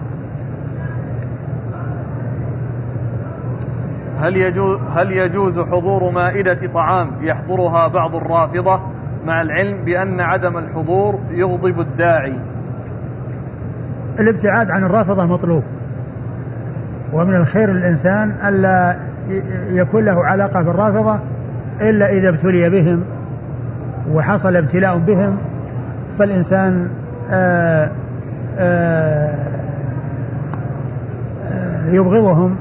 هل يجوز هل يجوز حضور مائدة طعام يحضرها بعض الرافضة مع العلم بأن عدم الحضور يغضب الداعي؟ الابتعاد عن الرافضة مطلوب، ومن الخير الإنسان ألا يكون له علاقة بالرافضة إلا إذا ابتلي بهم وحصل ابتلاء بهم، فالإنسان آآ آآ يبغضهم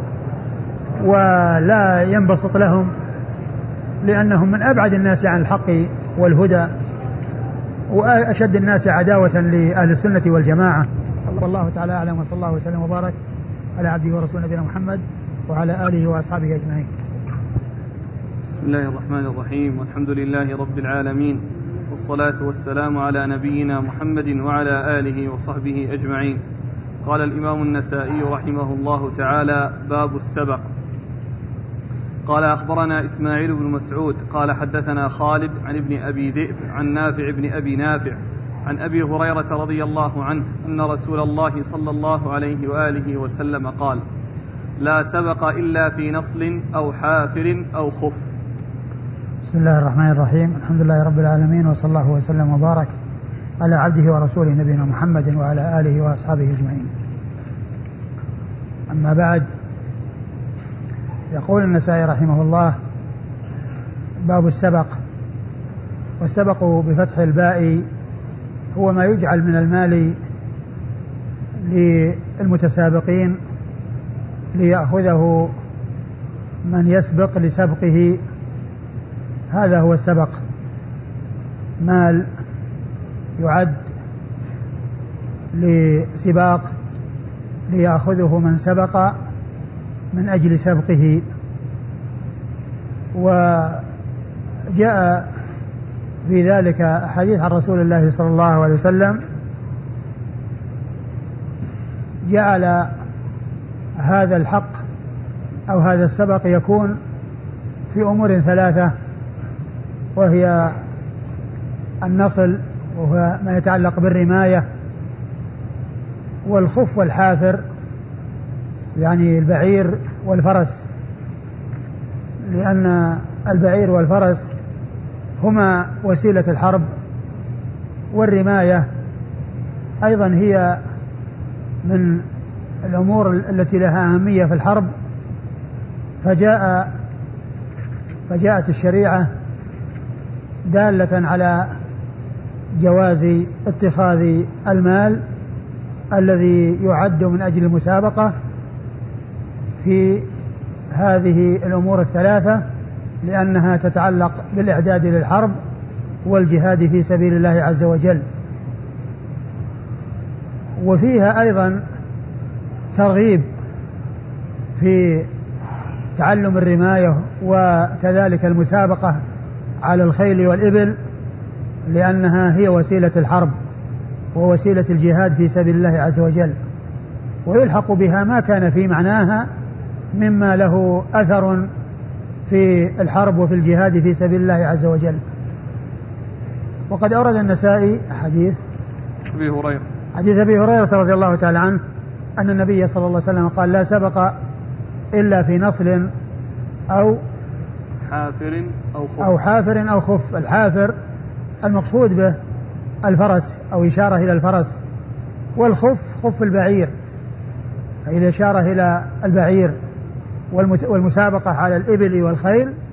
ولا ينبسط لهم، لأنهم من أبعد الناس عن الحق والهدى وأشد الناس عداوة لأهل السنة والجماعة. والله تعالى أعلم، وصلى الله وسلم وبارك على عبده ورسوله نبينا محمد وعلى آله وأصحابه أجمعين. بسم الله الرحمن الرحيم، والحمد لله رب العالمين، والصلاة والسلام على نبينا محمد وعلى آله وصحبه أجمعين. قال الإمام النسائي رحمه الله تعالى: باب السبق. قال: أخبرنا إسماعيل بن مسعود قال حدثنا خالد عن ابن أبي ذئب عن نافع بن أبي نافع عن أبي هريرة رضي الله عنه أن رسول الله صلى الله عليه وآله وسلم قال: لا سبق إلا في نصل أو حافر أو خف. بسم الله الرحمن الرحيم، الحمد لله رب العالمين، وصلى الله وسلم وبارك على عبده ورسوله نبينا محمد وعلى آله وأصحابه أجمعين. أما بعد، يقول النسائي رحمه الله: باب السبق. والسبق بفتح الباء هو ما يجعل من المال للمتسابقين ليأخذه من يسبق لسبقه، هذا هو السبق، مال يعد لسباق ليأخذه من سبق من أجل سبقه. وجاء في ذلك حديث عن رسول الله صلى الله عليه وسلم جعل هذا الحق أو هذا السبق يكون في أمور ثلاثة، وهي النصل وهو ما يتعلق بالرماية، والخف والحافر يعني البعير والفرس، لأن البعير والفرس هما وسيلة الحرب، والرماية أيضا هي من الأمور التي لها أهمية في الحرب. فجاء فجاءت الشريعة دالة على جواز اتخاذ المال الذي يعد من أجل المسابقة في هذه الأمور الثلاثة، لأنها تتعلق بالإعداد للحرب والجهاد في سبيل الله عز وجل. وفيها أيضا ترغيب في تعلم الرماية وكذلك المسابقة على الخيل والإبل، لأنها هي وسيلة الحرب ووسيلة الجهاد في سبيل الله عز وجل، ويلحق بها ما كان في معناها مما له أثر في الحرب وفي الجهاد في سبيل الله عز وجل. وقد أورد النسائي حديث أبي هريرة حديث أبي هريرة رضي الله تعالى عنه أن النبي صلى الله عليه وسلم قال: لا سبق إلا في نصل أو حافر أو خف. أو حافر أو خف. الحافر المقصود به الفرس أو إشارة إلى الفرس، والخف خف البعير أي إشارة إلى البعير، والمسابقة على الإبل والخيل